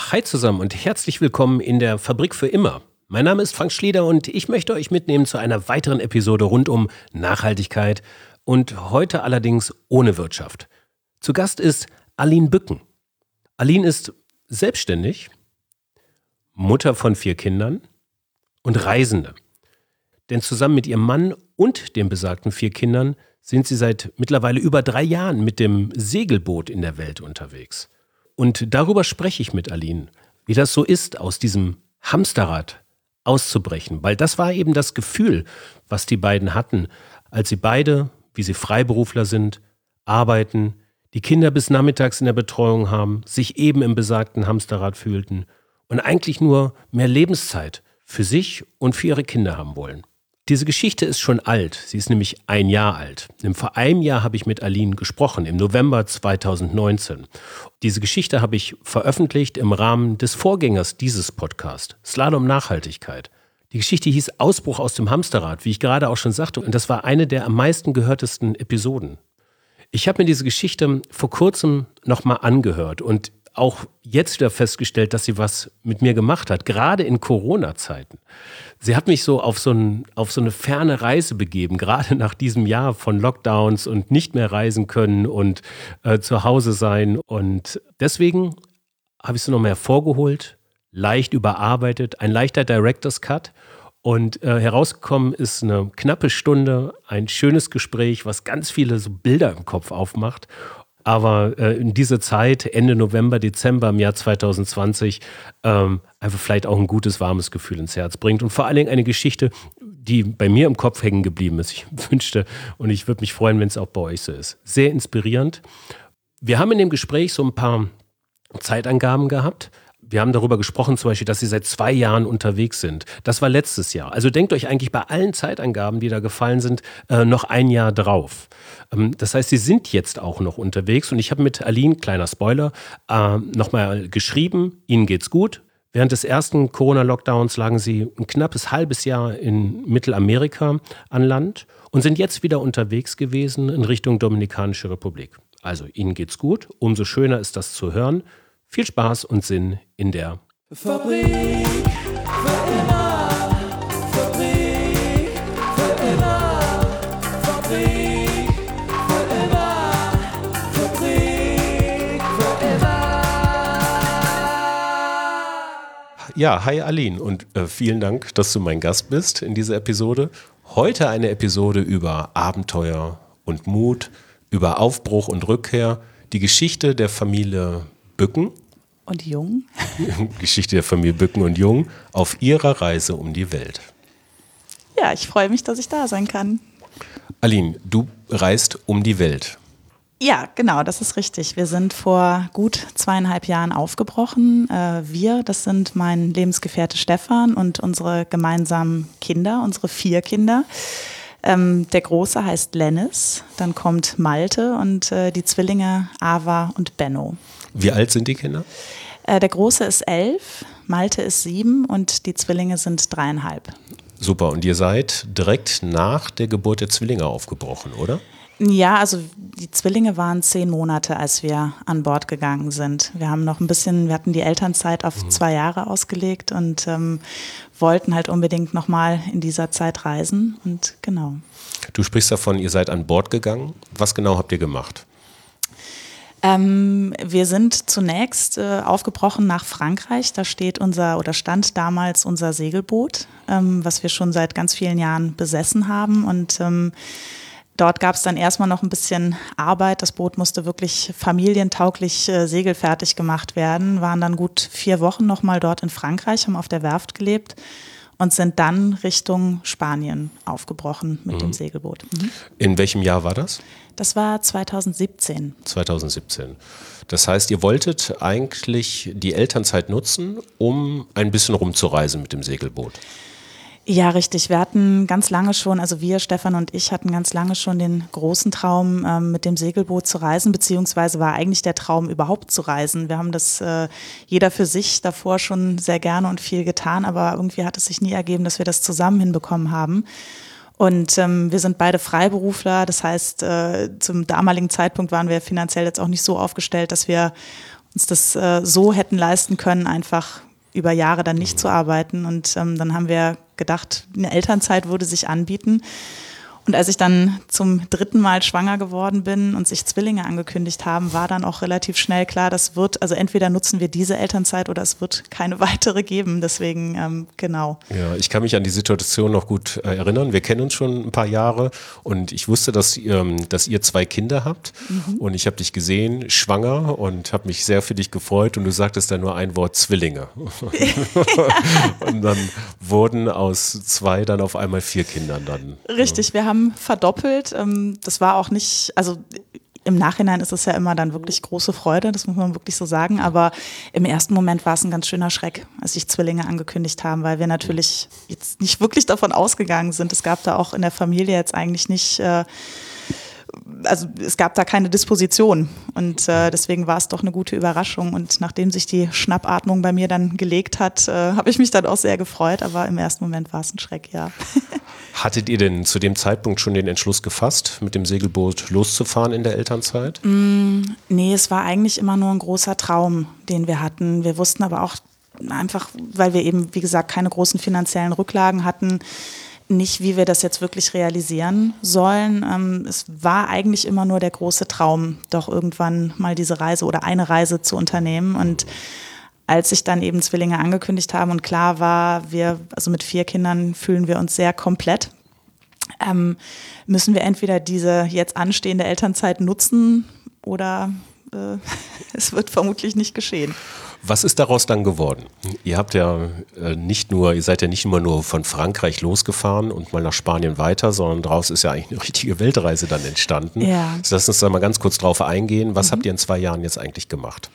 Hi zusammen und herzlich willkommen in der Fabrik für immer. Mein Name ist Frank Schlieder und ich möchte euch mitnehmen zu einer weiteren Episode rund um Nachhaltigkeit und heute allerdings ohne Wirtschaft. Zu Gast ist Aline Bücken. Aline ist selbstständig, Mutter von 4 Kindern und Reisende. Denn zusammen mit ihrem Mann und den besagten 4 Kindern sind sie seit mittlerweile über 3 Jahren mit dem Segelboot in der Welt unterwegs. Und darüber spreche ich mit Aline, wie das so ist, aus diesem Hamsterrad auszubrechen. Weil das war eben das Gefühl, was die beiden hatten, als sie beide, wie sie Freiberufler sind, arbeiten, die Kinder bis nachmittags in der Betreuung haben, sich eben im besagten Hamsterrad fühlten und eigentlich nur mehr Lebenszeit für sich und für ihre Kinder haben wollen. Diese Geschichte ist schon alt, sie ist nämlich 1 Jahr alt. Vor einem Jahr habe ich mit Aline gesprochen, im November 2019. Diese Geschichte habe ich veröffentlicht im Rahmen des Vorgängers dieses Podcasts, Slalom Nachhaltigkeit. Die Geschichte hieß Ausbruch aus dem Hamsterrad, wie ich gerade auch schon sagte, und das war eine der am meisten gehörtesten Episoden. Ich habe mir diese Geschichte vor kurzem nochmal angehört und auch jetzt wieder festgestellt, dass sie was mit mir gemacht hat, gerade in Corona-Zeiten. Sie hat mich so auf so eine ferne Reise begeben, gerade nach diesem Jahr von Lockdowns und nicht mehr reisen können und zu Hause sein. Und deswegen habe ich sie nochmal hervorgeholt, leicht überarbeitet, ein leichter Director's Cut. Und herausgekommen ist eine knappe Stunde, ein schönes Gespräch, was ganz viele so Bilder im Kopf aufmacht. Aber in diese Zeit, Ende November, Dezember im Jahr 2020, einfach vielleicht auch ein gutes, warmes Gefühl ins Herz bringt. Und vor allen Dingen eine Geschichte, die bei mir im Kopf hängen geblieben ist. Ich wünschte und ich würde mich freuen, wenn es auch bei euch so ist. Sehr inspirierend. Wir haben in dem Gespräch so ein paar Zeitangaben gehabt. Wir haben darüber gesprochen zum Beispiel, dass sie seit 2 Jahren unterwegs sind. Das war letztes Jahr. Also denkt euch eigentlich bei allen Zeitangaben, die da gefallen sind, noch 1 Jahr drauf. Das heißt, sie sind jetzt auch noch unterwegs. Und ich habe mit Aline, kleiner Spoiler, nochmal geschrieben, ihnen geht's gut. Während des ersten Corona-Lockdowns lagen sie ein knappes halbes Jahr in Mittelamerika an Land und sind jetzt wieder unterwegs gewesen in Richtung Dominikanische Republik. Also ihnen geht's gut. Umso schöner ist das zu hören. Viel Spaß und Sinn in der Fabrik für immer, Fabrik für immer, Fabrik für immer, Fabrik für immer. Ja, hi Aline und vielen Dank, dass du mein Gast bist in dieser Episode. Heute eine Episode über Abenteuer und Mut, über Aufbruch und Rückkehr, die Geschichte der Familie Bücken und Jung. Geschichte der Familie Bücken und Jung auf ihrer Reise um die Welt. Ja, ich freue mich, dass ich da sein kann. Aline, du reist um die Welt. Ja, genau, das ist richtig. Wir sind vor gut 2,5 Jahren aufgebrochen. Das sind mein Lebensgefährte Stefan und unsere gemeinsamen Kinder, unsere 4 Kinder. Der Große heißt Lennis, dann kommt Malte und die Zwillinge Ava und Benno. Wie alt sind die Kinder? Der Große ist 11, Malte ist 7 und die Zwillinge sind 3,5. Super, und ihr seid direkt nach der Geburt der Zwillinge aufgebrochen, oder? Ja, also die Zwillinge waren 10 Monate, als wir an Bord gegangen sind. Wir hatten die Elternzeit auf 2 Jahre ausgelegt und wollten halt unbedingt nochmal in dieser Zeit reisen und genau. Du sprichst davon, ihr seid an Bord gegangen. Was genau habt ihr gemacht? Wir sind zunächst aufgebrochen nach Frankreich. Da stand damals unser Segelboot, was wir schon seit ganz vielen Jahren besessen haben. Und dort gab es dann erstmal noch ein bisschen Arbeit. Das Boot musste wirklich familientauglich segelfertig gemacht werden. Waren dann gut 4 Wochen nochmal dort in Frankreich, haben auf der Werft gelebt und sind dann Richtung Spanien aufgebrochen mit dem Segelboot. In welchem Jahr war das? Das war 2017. 2017. Das heißt, ihr wolltet eigentlich die Elternzeit nutzen, um ein bisschen rumzureisen mit dem Segelboot. Ja, richtig. Wir hatten ganz lange schon, also wir, Stefan und ich, hatten ganz lange schon den großen Traum, mit dem Segelboot zu reisen, beziehungsweise war eigentlich der Traum, überhaupt zu reisen. Wir haben das jeder für sich davor schon sehr gerne und viel getan, aber irgendwie hat es sich nie ergeben, dass wir das zusammen hinbekommen haben. Und wir sind beide Freiberufler, das heißt, zum damaligen Zeitpunkt waren wir finanziell jetzt auch nicht so aufgestellt, dass wir uns das so hätten leisten können, einfach über Jahre dann nicht zu arbeiten. Und dann haben wir gedacht, eine Elternzeit würde sich anbieten. Und als ich dann zum 3. Mal schwanger geworden bin und sich Zwillinge angekündigt haben, war dann auch relativ schnell klar, also entweder nutzen wir diese Elternzeit oder es wird keine weitere geben. Deswegen, genau. Ja, ich kann mich an die Situation noch gut erinnern. Wir kennen uns schon ein paar Jahre und ich wusste, dass ihr 2 Kinder habt. Und ich habe dich gesehen, schwanger, und habe mich sehr für dich gefreut. Und du sagtest dann nur ein Wort: Zwillinge. Und dann wurden aus 2 dann auf einmal 4 Kindern dann. Richtig, wir haben verdoppelt. Das war auch nicht, also im Nachhinein ist es ja immer dann wirklich große Freude, das muss man wirklich so sagen. Aber im ersten Moment war es ein ganz schöner Schreck, als sich Zwillinge angekündigt haben, weil wir natürlich jetzt nicht wirklich davon ausgegangen sind. Es gab da auch in der Familie jetzt eigentlich nicht, also es gab da keine Disposition. Und deswegen war es doch eine gute Überraschung. Und nachdem sich die Schnappatmung bei mir dann gelegt hat, habe ich mich dann auch sehr gefreut. Aber im ersten Moment war es ein Schreck, ja. Hattet ihr denn zu dem Zeitpunkt schon den Entschluss gefasst, mit dem Segelboot loszufahren in der Elternzeit? Nee, es war eigentlich immer nur ein großer Traum, den wir hatten. Wir wussten aber auch einfach, weil wir eben, wie gesagt, keine großen finanziellen Rücklagen hatten, nicht, wie wir das jetzt wirklich realisieren sollen. Es war eigentlich immer nur der große Traum, doch irgendwann mal diese Reise oder eine Reise zu unternehmen. Und als sich dann eben Zwillinge angekündigt haben und klar war, also mit 4 Kindern fühlen wir uns sehr komplett, müssen wir entweder diese jetzt anstehende Elternzeit nutzen oder es wird vermutlich nicht geschehen. Was ist daraus dann geworden? Ihr seid ja nicht immer nur von Frankreich losgefahren und mal nach Spanien weiter, sondern daraus ist ja eigentlich eine richtige Weltreise dann entstanden. Ja. Lass uns da mal ganz kurz drauf eingehen. Was habt ihr in 2 Jahren jetzt eigentlich gemacht?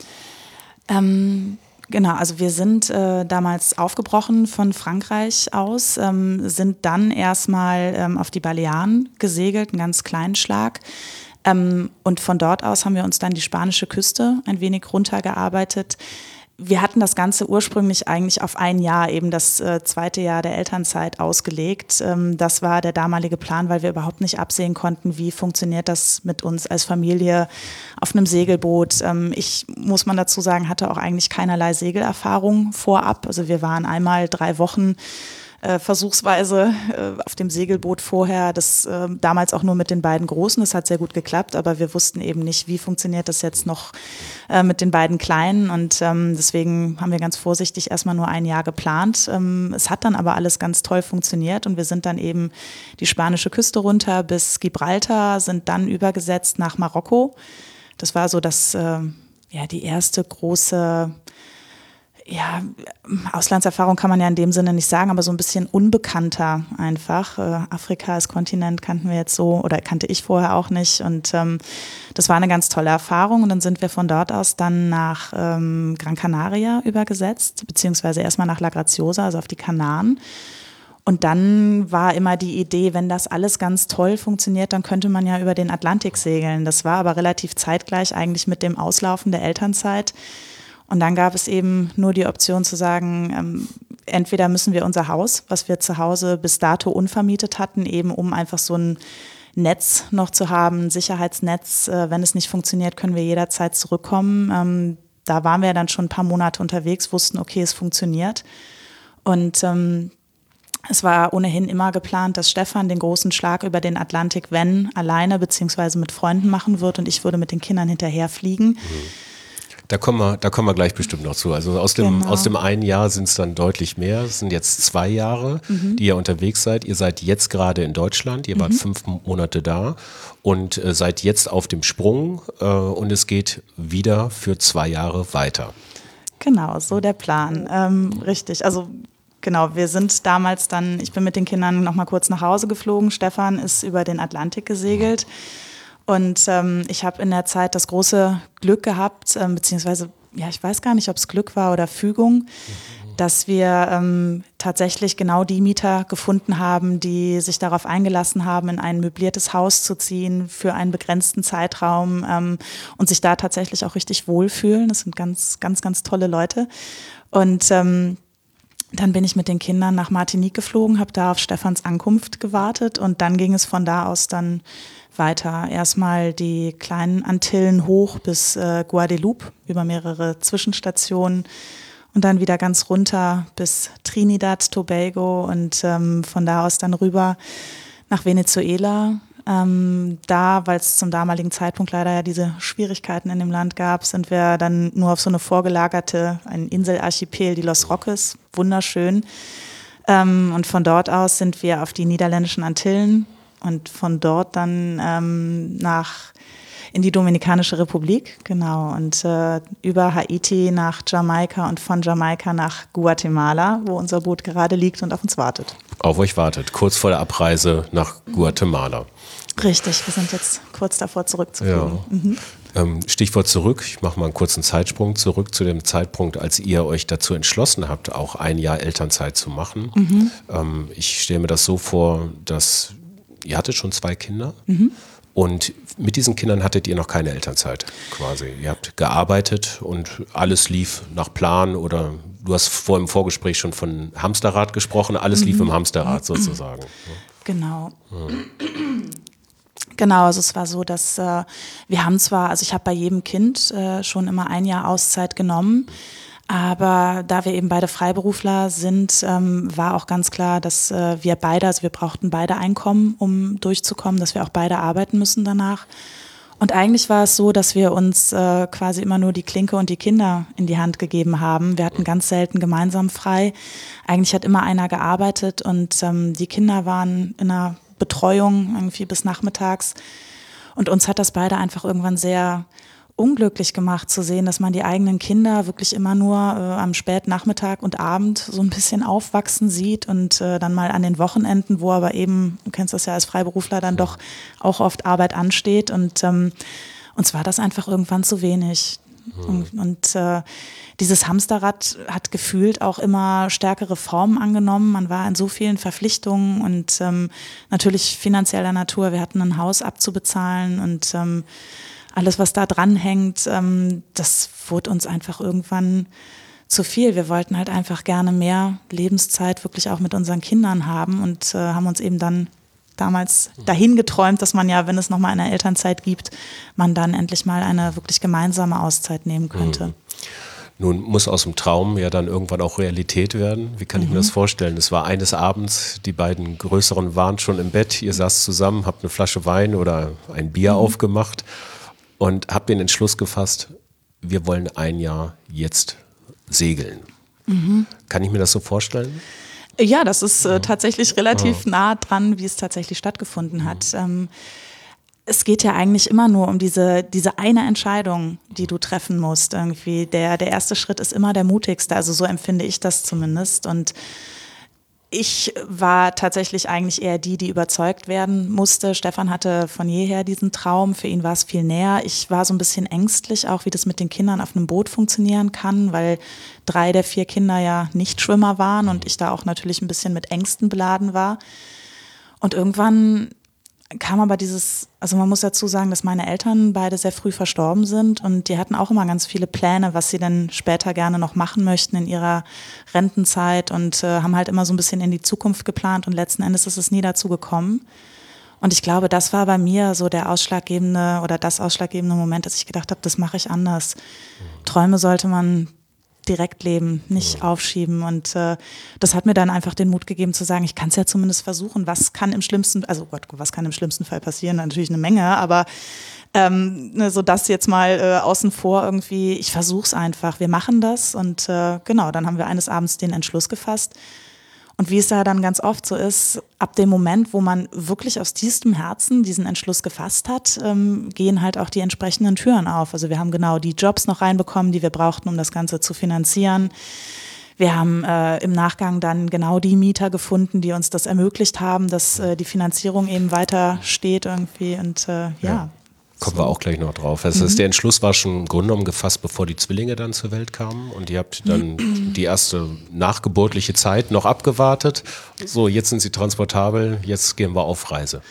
Genau, also wir sind damals aufgebrochen von Frankreich aus, sind dann erstmal auf die Balearen gesegelt, einen ganz kleinen Schlag. Und von dort aus haben wir uns dann die spanische Küste ein wenig runtergearbeitet. Wir hatten das Ganze ursprünglich eigentlich auf ein Jahr, eben das 2. Jahr der Elternzeit ausgelegt. Das war der damalige Plan, weil wir überhaupt nicht absehen konnten, wie funktioniert das mit uns als Familie auf einem Segelboot. Ich, muss man dazu sagen, hatte auch eigentlich keinerlei Segelerfahrung vorab. Also wir waren einmal 3 Wochen versuchsweise auf dem Segelboot vorher, das damals auch nur mit den beiden Großen, das hat sehr gut geklappt, aber wir wussten eben nicht, wie funktioniert das jetzt noch mit den beiden Kleinen, und deswegen haben wir ganz vorsichtig erstmal nur ein Jahr geplant. Es hat dann aber alles ganz toll funktioniert und wir sind dann eben die spanische Küste runter bis Gibraltar, sind dann übergesetzt nach Marokko. Das war so die erste große Auslandserfahrung kann man ja in dem Sinne nicht sagen, aber so ein bisschen unbekannter einfach. Afrika als Kontinent kannten wir jetzt so, oder kannte ich vorher auch nicht, und das war eine ganz tolle Erfahrung, und dann sind wir von dort aus dann nach Gran Canaria übergesetzt, beziehungsweise erstmal nach La Graciosa, also auf die Kanaren. Und dann war immer die Idee, wenn das alles ganz toll funktioniert, dann könnte man ja über den Atlantik segeln. Das war aber relativ zeitgleich eigentlich mit dem Auslaufen der Elternzeit. Und dann gab es eben nur die Option zu sagen, entweder müssen wir unser Haus, was wir zu Hause bis dato unvermietet hatten, eben um einfach so ein Netz noch zu haben, ein Sicherheitsnetz. Wenn es nicht funktioniert, können wir jederzeit zurückkommen. Da waren wir dann schon ein paar Monate unterwegs, wussten, okay, es funktioniert. Und es war ohnehin immer geplant, dass Stefan den großen Schlag über den Atlantik, wenn alleine beziehungsweise mit Freunden machen wird, und ich würde mit den Kindern hinterher fliegen. Da kommen wir gleich bestimmt noch zu. Also aus dem einen Jahr sind es dann deutlich mehr. Es sind jetzt 2 Jahre, die ihr unterwegs seid. Ihr seid jetzt gerade in Deutschland. Ihr wart 5 Monate da und seid jetzt auf dem Sprung. Und es geht wieder für 2 Jahre weiter. Genau, so der Plan. Richtig, also genau, wir sind damals dann, ich bin mit den Kindern noch mal kurz nach Hause geflogen. Stefan ist über den Atlantik gesegelt. Und ich habe in der Zeit das große Glück gehabt, beziehungsweise, ich weiß gar nicht, ob es Glück war oder Fügung, dass wir tatsächlich genau die Mieter gefunden haben, die sich darauf eingelassen haben, in ein möbliertes Haus zu ziehen für einen begrenzten Zeitraum und sich da tatsächlich auch richtig wohlfühlen. Das sind ganz, ganz, ganz tolle Leute. Und Dann bin ich mit den Kindern nach Martinique geflogen, habe da auf Stefans Ankunft gewartet und dann ging es von da aus dann weiter. Erstmal die kleinen Antillen hoch bis Guadeloupe über mehrere Zwischenstationen und dann wieder ganz runter bis Trinidad, Tobago und von da aus dann rüber nach Venezuela. Da, weil es zum damaligen Zeitpunkt leider ja diese Schwierigkeiten in dem Land gab, sind wir dann nur auf so eine vorgelagerte, ein Inselarchipel, die Los Roques, wunderschön. Und von dort aus sind wir auf die niederländischen Antillen und von dort dann in die Dominikanische Republik, genau, und über Haiti nach Jamaika und von Jamaika nach Guatemala, wo unser Boot gerade liegt und auf uns wartet. Auf euch wartet, kurz vor der Abreise nach Guatemala. Richtig, wir sind jetzt kurz davor zurückzufliegen. Ja. Stichwort zurück, ich mache mal einen kurzen Zeitsprung zurück zu dem Zeitpunkt, als ihr euch dazu entschlossen habt, auch ein Jahr Elternzeit zu machen. Ich stelle mir das so vor, dass ihr hattet schon 2 Kinder und mit diesen Kindern hattet ihr noch keine Elternzeit quasi. Ihr habt gearbeitet und alles lief nach Plan oder du hast vor im Vorgespräch schon von Hamsterrad gesprochen, alles lief im Hamsterrad sozusagen. Genau. Genau, also es war so, dass wir haben zwar, also ich habe bei jedem Kind schon immer ein Jahr Auszeit genommen, aber da wir eben beide Freiberufler sind, war auch ganz klar, dass wir beide, also wir brauchten beide Einkommen, um durchzukommen, dass wir auch beide arbeiten müssen danach. Und eigentlich war es so, dass wir uns quasi immer nur die Klinke und die Kinder in die Hand gegeben haben. Wir hatten ganz selten gemeinsam frei. Eigentlich hat immer einer gearbeitet und die Kinder waren in einer Betreuung irgendwie bis nachmittags. Und uns hat das beide einfach irgendwann sehr unglücklich gemacht zu sehen, dass man die eigenen Kinder wirklich immer nur am Spätnachmittag und Abend so ein bisschen aufwachsen sieht und dann mal an den Wochenenden, wo aber eben, du kennst das ja als Freiberufler, dann doch auch oft Arbeit ansteht und uns war das einfach irgendwann zu wenig. Und dieses Hamsterrad hat gefühlt auch immer stärkere Formen angenommen. Man war in so vielen Verpflichtungen und natürlich finanzieller Natur. Wir hatten ein Haus abzubezahlen und alles, was da dran hängt, das wurde uns einfach irgendwann zu viel. Wir wollten halt einfach gerne mehr Lebenszeit wirklich auch mit unseren Kindern haben und haben uns eben dann damals dahin geträumt, dass man ja, wenn es nochmal eine Elternzeit gibt, man dann endlich mal eine wirklich gemeinsame Auszeit nehmen könnte. Nun muss aus dem Traum ja dann irgendwann auch Realität werden. Wie kann ich mir das vorstellen? Es war eines Abends, die beiden Größeren waren schon im Bett, ihr saßt zusammen, habt eine Flasche Wein oder ein Bier aufgemacht und habt den Entschluss gefasst, wir wollen ein Jahr jetzt segeln. Kann ich mir das so vorstellen? Ja, das ist tatsächlich relativ nah dran, wie es tatsächlich stattgefunden hat. Es geht ja eigentlich immer nur um diese eine Entscheidung, die du treffen musst. Irgendwie der erste Schritt ist immer der mutigste, also so empfinde ich das zumindest. Und ich war tatsächlich eigentlich eher die überzeugt werden musste. Stefan hatte von jeher diesen Traum, für ihn war es viel näher. Ich war so ein bisschen ängstlich, auch wie das mit den Kindern auf einem Boot funktionieren kann, weil 3 der 4 Kinder ja nicht Schwimmer waren und ich da auch natürlich ein bisschen mit Ängsten beladen war. Und irgendwann kam aber also man muss dazu sagen, dass meine Eltern beide sehr früh verstorben sind und die hatten auch immer ganz viele Pläne, was sie dann später gerne noch machen möchten in ihrer Rentenzeit und haben halt immer so ein bisschen in die Zukunft geplant und letzten Endes ist es nie dazu gekommen. Und ich glaube, das war bei mir so das ausschlaggebende Moment, dass ich gedacht habe, das mache ich anders. Träume sollte man direkt leben, nicht aufschieben. Und das hat mir dann einfach den Mut gegeben zu sagen, ich kann es ja zumindest versuchen. Was kann im schlimmsten Fall passieren? Natürlich eine Menge, aber so das jetzt mal außen vor irgendwie, ich versuche es einfach. Wir machen das und genau, dann haben wir eines Abends den Entschluss gefasst. Und wie es da dann ganz oft so ist, ab dem Moment, wo man wirklich aus tiefstem Herzen diesen Entschluss gefasst hat, gehen halt auch die entsprechenden Türen auf. Also wir haben genau die Jobs noch reinbekommen, die wir brauchten, um das Ganze zu finanzieren. Wir haben im Nachgang dann genau die Mieter gefunden, die uns das ermöglicht haben, dass die Finanzierung eben weiter steht irgendwie und ja. Kommen wir auch gleich noch drauf. Das heißt, der Entschluss war schon im Grunde genommen gefasst, bevor die Zwillinge dann zur Welt kamen und ihr habt dann die erste nachgeburtliche Zeit noch abgewartet. So, jetzt sind sie transportabel, jetzt gehen wir auf Reise.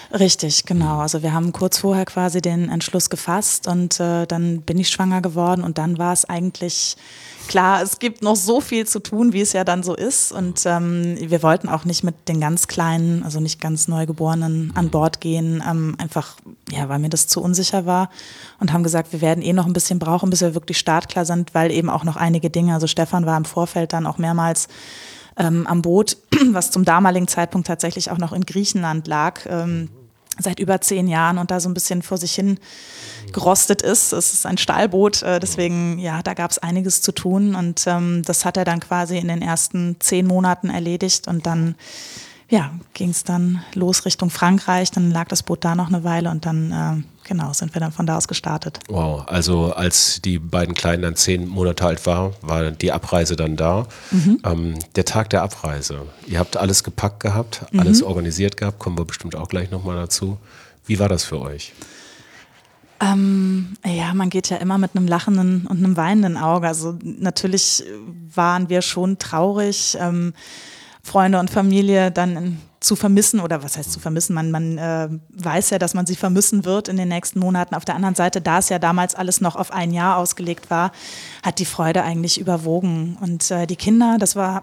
Richtig, genau. Also wir haben kurz vorher quasi den Entschluss gefasst und dann bin ich schwanger geworden und dann war es eigentlich klar, es gibt noch so viel zu tun, wie es ja dann so ist und wir wollten auch nicht mit den ganz Kleinen, also nicht ganz Neugeborenen an Bord gehen, einfach, ja, weil mir das zu unsicher war und haben gesagt, wir werden noch ein bisschen brauchen, bis wir wirklich startklar sind, weil eben auch noch einige Dinge, also Stefan war im Vorfeld dann auch mehrmals am Boot, was zum damaligen Zeitpunkt tatsächlich auch noch in Griechenland lag, seit über 10 Jahren und da so ein bisschen vor sich hin gerostet ist. Es ist ein Stahlboot, deswegen, ja, da gab es einiges zu tun und das hat er dann quasi in den ersten 10 Monaten erledigt und dann, ja, ging es dann los Richtung Frankreich, dann lag das Boot da noch eine Weile und dann, genau, sind wir dann von da aus gestartet. Wow, also als die beiden Kleinen dann 10 Monate alt war die Abreise dann da. Der Tag der Abreise, ihr habt alles gepackt gehabt, alles organisiert gehabt, kommen wir bestimmt auch gleich nochmal dazu. Wie war das für euch? Ja, man geht ja immer mit einem lachenden und einem weinenden Auge. Also natürlich waren wir schon traurig, Freunde und Familie dann zu vermissen oder was heißt zu vermissen, man weiß ja, dass man sie vermissen wird in den nächsten Monaten. Auf der anderen Seite, da es ja damals alles noch auf ein Jahr ausgelegt war, hat die Freude eigentlich überwogen. Und die Kinder, das war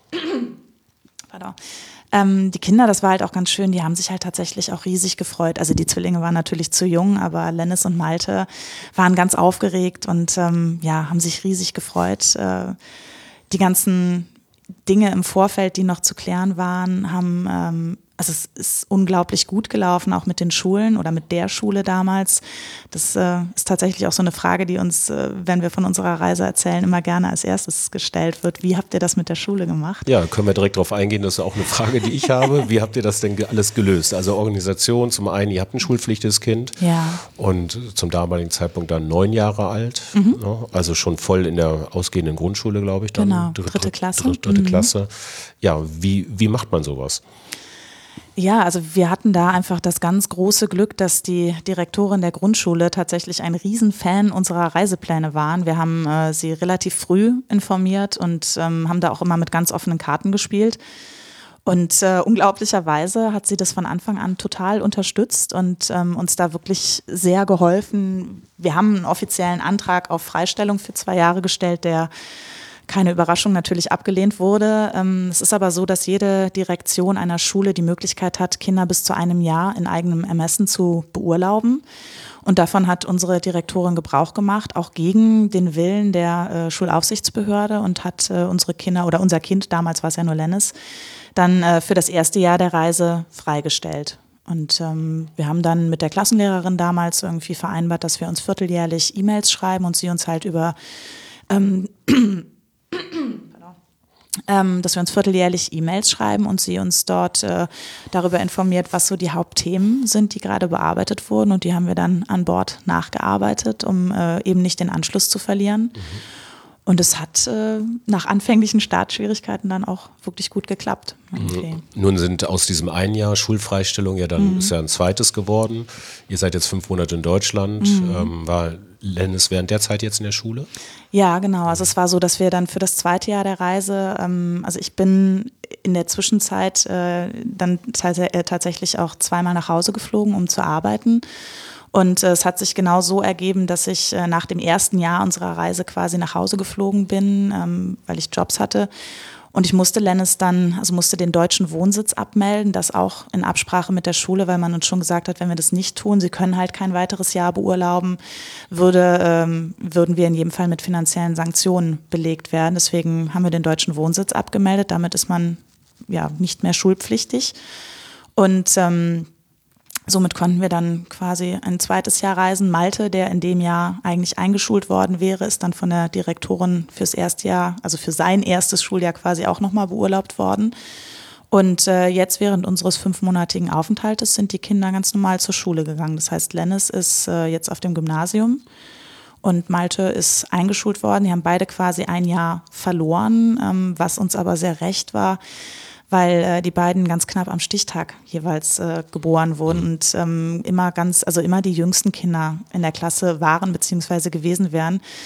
die Kinder, das war halt auch ganz schön, die haben sich halt tatsächlich auch riesig gefreut. Also die Zwillinge waren natürlich zu jung, aber Lennis und Malte waren ganz aufgeregt und ja, haben sich riesig gefreut. Die ganzen Dinge im Vorfeld, die noch zu klären waren, haben, also es ist unglaublich gut gelaufen, auch mit den Schulen oder mit der Schule damals. Das ist tatsächlich auch so eine Frage, die uns, wenn wir von unserer Reise erzählen, immer gerne als erstes gestellt wird. Wie habt ihr das mit der Schule gemacht? Ja, können wir direkt darauf eingehen, das ist auch eine Frage, die ich habe. Wie habt ihr das denn alles gelöst? Also Organisation, zum einen, ihr habt ein schulpflichtiges Kind und zum damaligen Zeitpunkt dann 9 Jahre alt, ne? Also schon voll in der ausgehenden Grundschule, glaube ich. Dann genau, dritte Klasse. Dritte Klasse. Ja, wie macht man sowas? Ja, also wir hatten da einfach das ganz große Glück, dass die Direktorin der Grundschule tatsächlich ein Riesenfan unserer Reisepläne waren. Wir haben sie relativ früh informiert und haben da auch immer mit ganz offenen Karten gespielt. Und unglaublicherweise hat sie das von Anfang an total unterstützt und uns da wirklich sehr geholfen. Wir haben einen offiziellen Antrag auf Freistellung für 2 Jahre gestellt, der keine Überraschung natürlich abgelehnt wurde. Es ist aber so, dass jede Direktion einer Schule die Möglichkeit hat, Kinder bis zu 1 Jahr in eigenem Ermessen zu beurlauben. Und davon hat unsere Direktorin Gebrauch gemacht, auch gegen den Willen der Schulaufsichtsbehörde und hat unsere Kinder oder unser Kind, damals war es ja nur Lennis, dann für das erste Jahr der Reise freigestellt. Und wir haben dann mit der Klassenlehrerin damals irgendwie vereinbart, dass wir uns vierteljährlich E-Mails schreiben und sie uns halt über dass wir uns vierteljährlich E-Mails schreiben und sie uns dort darüber informiert, was so die Hauptthemen sind, die gerade bearbeitet wurden. Und die haben wir dann an Bord nachgearbeitet, um eben nicht den Anschluss zu verlieren. Und es hat nach anfänglichen Startschwierigkeiten dann auch wirklich gut geklappt. Okay. Nun sind aus diesem 1 Jahr Schulfreistellung ja dann ist ja ein zweites geworden. Ihr seid jetzt 5 Monate in Deutschland. War Lennis während der Zeit jetzt in der Schule? Ja, genau. Also es war so, dass wir dann für das 2. Jahr der Reise, also ich bin in der Zwischenzeit dann tatsächlich auch 2-mal nach Hause geflogen, um zu arbeiten. Und es hat sich genau so ergeben, dass ich nach dem 1. Jahr unserer Reise quasi nach Hause geflogen bin, weil ich Jobs hatte. Und ich musste Lennis dann, also musste den deutschen Wohnsitz abmelden, das auch in Absprache mit der Schule, weil man uns schon gesagt hat, wenn wir das nicht tun, sie können halt kein weiteres Jahr beurlauben, würden wir in jedem Fall mit finanziellen Sanktionen belegt werden. Deswegen haben wir den deutschen Wohnsitz abgemeldet. Damit ist man ja nicht mehr schulpflichtig. Und somit konnten wir dann quasi ein 2. Jahr reisen. Malte, der in dem Jahr eigentlich eingeschult worden wäre, ist dann von der Direktorin fürs erste Jahr, also für sein erstes Schuljahr quasi auch nochmal beurlaubt worden. Und jetzt während unseres 5-monatigen Aufenthaltes sind die Kinder ganz normal zur Schule gegangen. Das heißt, Lennis ist jetzt auf dem Gymnasium und Malte ist eingeschult worden. Die haben beide quasi 1 Jahr verloren, was uns aber sehr recht war, weil die beiden ganz knapp am Stichtag jeweils geboren wurden und immer die jüngsten Kinder in der Klasse waren bzw. gewesen wären.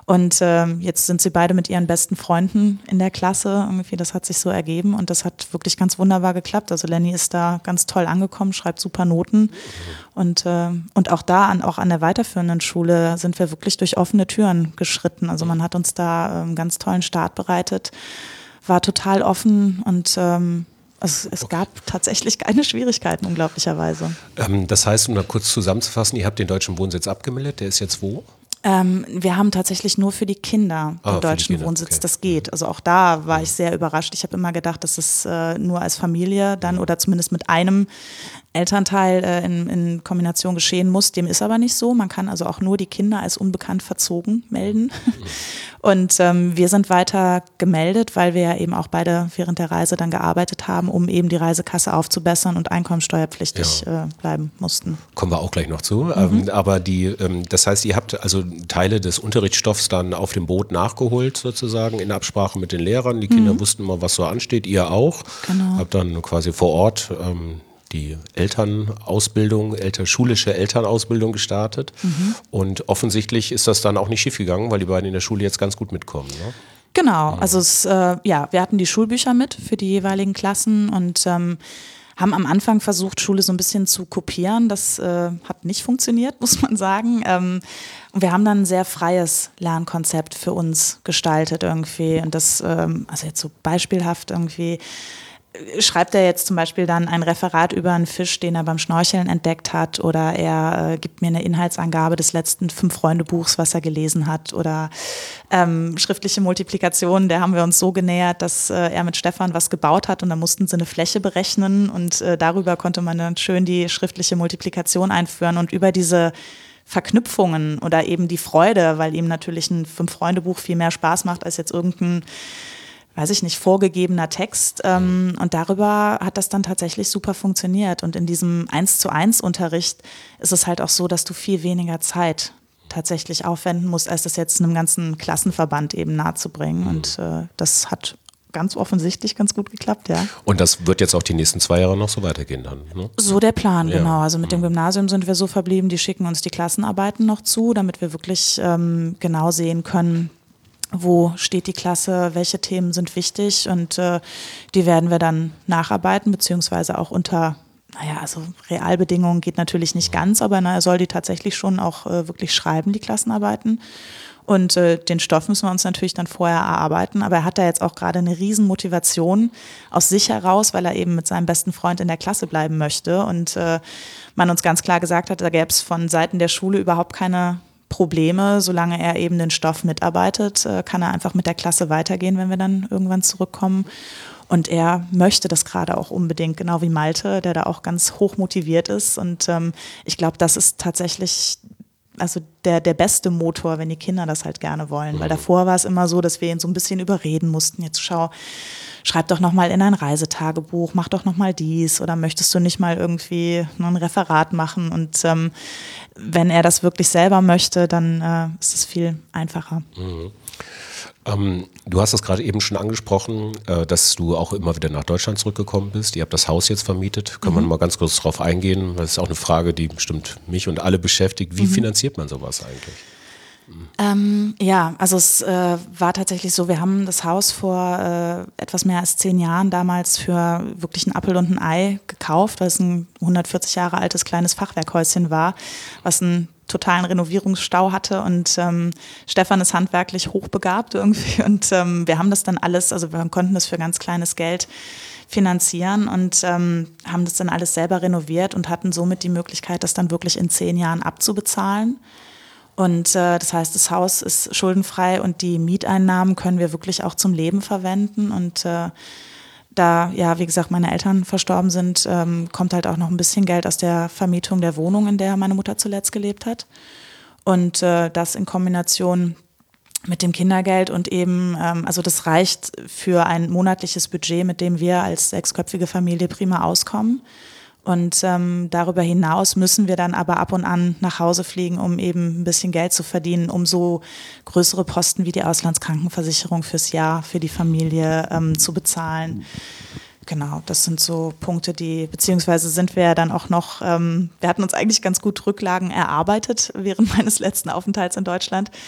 Und jetzt sind sie beide mit ihren besten Freunden in der Klasse. Irgendwie, das hat sich so ergeben und das hat wirklich ganz wunderbar geklappt. Also Lenny ist da ganz toll angekommen, schreibt super Noten. Und auch auch an der weiterführenden Schule sind wir wirklich durch offene Türen geschritten. Also man hat uns da einen ganz tollen Start bereitet, war total offen und es gab tatsächlich keine Schwierigkeiten, unglaublicherweise. Das heißt, um da kurz zusammenzufassen, ihr habt den deutschen Wohnsitz abgemeldet, der ist jetzt wo? Wir haben tatsächlich nur für die Kinder den deutschen Wohnsitz, okay. Das geht. Also auch da war ich sehr überrascht. Ich habe immer gedacht, dass es nur als Familie dann oder zumindest mit einem Elternteil in Kombination geschehen muss. Dem ist aber nicht so. Man kann also auch nur die Kinder als unbekannt verzogen melden. Und wir sind weiter gemeldet, weil wir ja eben auch beide während der Reise dann gearbeitet haben, um eben die Reisekasse aufzubessern und einkommensteuerpflichtig bleiben mussten. Kommen wir auch gleich noch zu. Aber das heißt, ihr habt also Teile des Unterrichtsstoffs dann auf dem Boot nachgeholt sozusagen in Absprache mit den Lehrern. Die Kinder wussten immer, was so ansteht, ihr auch. Genau. Habt dann quasi vor Ort die schulische Elternausbildung gestartet. Und offensichtlich ist das dann auch nicht schiefgegangen, weil die beiden in der Schule jetzt ganz gut mitkommen. Ne? Genau, also wir hatten die Schulbücher mit für die jeweiligen Klassen und haben am Anfang versucht, Schule so ein bisschen zu kopieren. Das hat nicht funktioniert, muss man sagen. Und wir haben dann ein sehr freies Lernkonzept für uns gestaltet irgendwie. Und das, also jetzt so beispielhaft irgendwie, schreibt er jetzt zum Beispiel dann ein Referat über einen Fisch, den er beim Schnorcheln entdeckt hat, oder er gibt mir eine Inhaltsangabe des letzten 5-Freunde-Buchs, was er gelesen hat, oder schriftliche Multiplikation, der haben wir uns so genähert, dass er mit Stefan was gebaut hat und dann mussten sie eine Fläche berechnen und darüber konnte man dann schön die schriftliche Multiplikation einführen und über diese Verknüpfungen oder eben die Freude, weil ihm natürlich ein 5-Freunde-Buch viel mehr Spaß macht als jetzt irgendein, weiß ich nicht, vorgegebener Text. Und darüber hat das dann tatsächlich super funktioniert. Und in diesem 1:1-Unterricht ist es halt auch so, dass du viel weniger Zeit tatsächlich aufwenden musst, als das jetzt einem ganzen Klassenverband eben nahezubringen. Und das hat ganz offensichtlich ganz gut geklappt, ja. Und das wird jetzt auch die nächsten 2 Jahre noch so weitergehen dann, ne? So der Plan, genau. Also mit dem Gymnasium sind wir so verblieben, die schicken uns die Klassenarbeiten noch zu, damit wir wirklich genau sehen können, wo steht die Klasse, welche Themen sind wichtig und die werden wir dann nacharbeiten, beziehungsweise auch unter, also Realbedingungen geht natürlich nicht ganz, aber er soll die tatsächlich schon auch wirklich schreiben, die Klassenarbeiten. Und den Stoff müssen wir uns natürlich dann vorher erarbeiten, aber er hat da jetzt auch gerade eine riesen Motivation aus sich heraus, weil er eben mit seinem besten Freund in der Klasse bleiben möchte und man uns ganz klar gesagt hat, da gäbe es von Seiten der Schule überhaupt keine Probleme, solange er eben den Stoff mitarbeitet, kann er einfach mit der Klasse weitergehen, wenn wir dann irgendwann zurückkommen. Und er möchte das gerade auch unbedingt, genau wie Malte, der da auch ganz hoch motiviert ist. Und ich glaube, das ist tatsächlich also der beste Motor, wenn die Kinder das halt gerne wollen. Weil davor war es immer so, dass wir ihn so ein bisschen überreden mussten. Jetzt schreib doch nochmal in ein Reisetagebuch, mach doch nochmal dies oder möchtest du nicht mal irgendwie ein Referat machen? Und wenn er das wirklich selber möchte, dann ist es viel einfacher. Du hast das gerade eben schon angesprochen, dass du auch immer wieder nach Deutschland zurückgekommen bist. Ihr habt das Haus jetzt vermietet. Können wir mal ganz kurz drauf eingehen? Das ist auch eine Frage, die bestimmt mich und alle beschäftigt. Wie finanziert man sowas eigentlich? Also es war tatsächlich so, wir haben das Haus vor etwas mehr als 10 Jahren damals für wirklich ein Appel und ein Ei gekauft, weil es ein 140 Jahre altes kleines Fachwerkhäuschen war, was einen totalen Renovierungsstau hatte und Stefan ist handwerklich hochbegabt irgendwie und wir haben das dann alles, also wir konnten das für ganz kleines Geld finanzieren und haben das dann alles selber renoviert und hatten somit die Möglichkeit, das dann wirklich in 10 Jahren abzubezahlen. Und das heißt, das Haus ist schuldenfrei und die Mieteinnahmen können wir wirklich auch zum Leben verwenden. Und da, ja, wie gesagt, meine Eltern verstorben sind, kommt halt auch noch ein bisschen Geld aus der Vermietung der Wohnung, in der meine Mutter zuletzt gelebt hat. Und das in Kombination mit dem Kindergeld und eben, also das reicht für ein monatliches Budget, mit dem wir als 6-köpfige Familie prima auskommen. Und darüber hinaus müssen wir dann aber ab und an nach Hause fliegen, um eben ein bisschen Geld zu verdienen, um so größere Posten wie die Auslandskrankenversicherung fürs Jahr für die Familie zu bezahlen. Genau, das sind so Punkte, beziehungsweise sind wir ja dann auch noch, wir hatten uns eigentlich ganz gut Rücklagen erarbeitet während meines letzten Aufenthalts in Deutschland.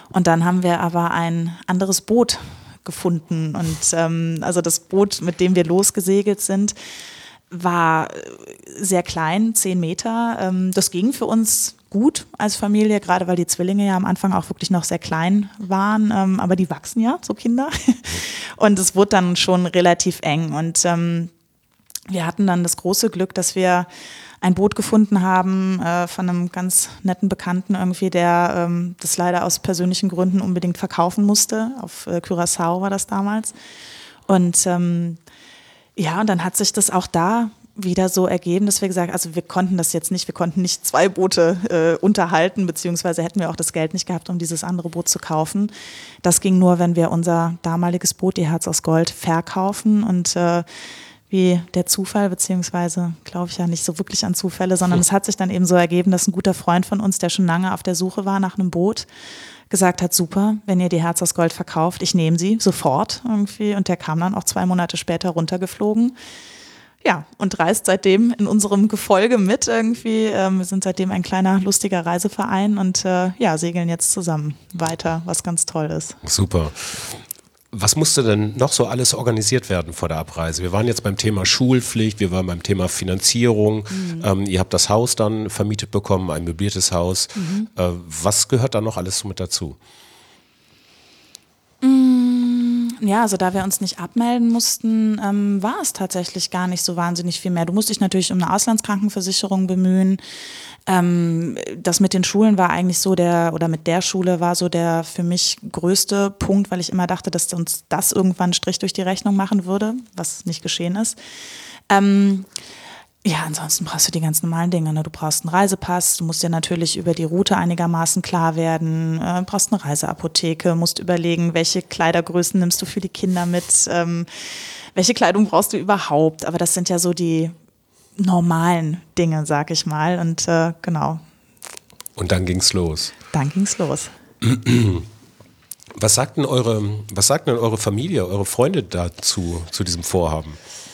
Und dann haben wir aber ein anderes Boot gefunden. Und also das Boot, mit dem wir losgesegelt sind, war sehr klein, 10 Meter. Das ging für uns gut als Familie, gerade weil die Zwillinge ja am Anfang auch wirklich noch sehr klein waren. Aber die wachsen ja, so Kinder. Und es wurde dann schon relativ eng. Und wir hatten dann das große Glück, dass wir ein Boot gefunden haben von einem ganz netten Bekannten irgendwie, der das leider aus persönlichen Gründen unbedingt verkaufen musste. Auf Curaçao war das damals. Und ja, und dann hat sich das auch da wieder so ergeben, dass wir gesagt haben, also wir konnten nicht 2 Boote unterhalten, beziehungsweise hätten wir auch das Geld nicht gehabt, um dieses andere Boot zu kaufen. Das ging nur, wenn wir unser damaliges Boot, Ihr Herz aus Gold, verkaufen und wie der Zufall, beziehungsweise glaube ich ja nicht so wirklich an Zufälle, sondern es hat sich dann eben so ergeben, dass ein guter Freund von uns, der schon lange auf der Suche war nach einem Boot, gesagt hat, super, wenn ihr die Herz aus Gold verkauft, ich nehme sie sofort irgendwie. Und der kam dann auch 2 Monate später runtergeflogen. Ja, und reist seitdem in unserem Gefolge mit irgendwie. Wir sind seitdem ein kleiner, lustiger Reiseverein und ja, segeln jetzt zusammen weiter, was ganz toll ist. Super. Was musste denn noch so alles organisiert werden vor der Abreise? Wir waren jetzt beim Thema Schulpflicht, wir waren beim Thema Finanzierung. Ihr habt das Haus dann vermietet bekommen, ein möbliertes Haus. Was gehört da noch alles so mit dazu? Ja, also da wir uns nicht abmelden mussten, war es tatsächlich gar nicht so wahnsinnig viel mehr. Du musst dich natürlich um eine Auslandskrankenversicherung bemühen. Das mit den Schulen war eigentlich so mit der Schule war so der für mich größte Punkt, weil ich immer dachte, dass uns das irgendwann einen Strich durch die Rechnung machen würde, was nicht geschehen ist. Ja, ansonsten brauchst du die ganz normalen Dinge. Ne? Du brauchst einen Reisepass, du musst dir natürlich über die Route einigermaßen klar werden, brauchst eine Reiseapotheke, musst überlegen, welche Kleidergrößen nimmst du für die Kinder mit, welche Kleidung brauchst du überhaupt. Aber das sind ja so die normalen Dinge, sag ich mal. Und genau. Und dann ging's los. Dann ging's los. Was sagt denn eure Familie, eure Freunde dazu, zu diesem Vorhaben?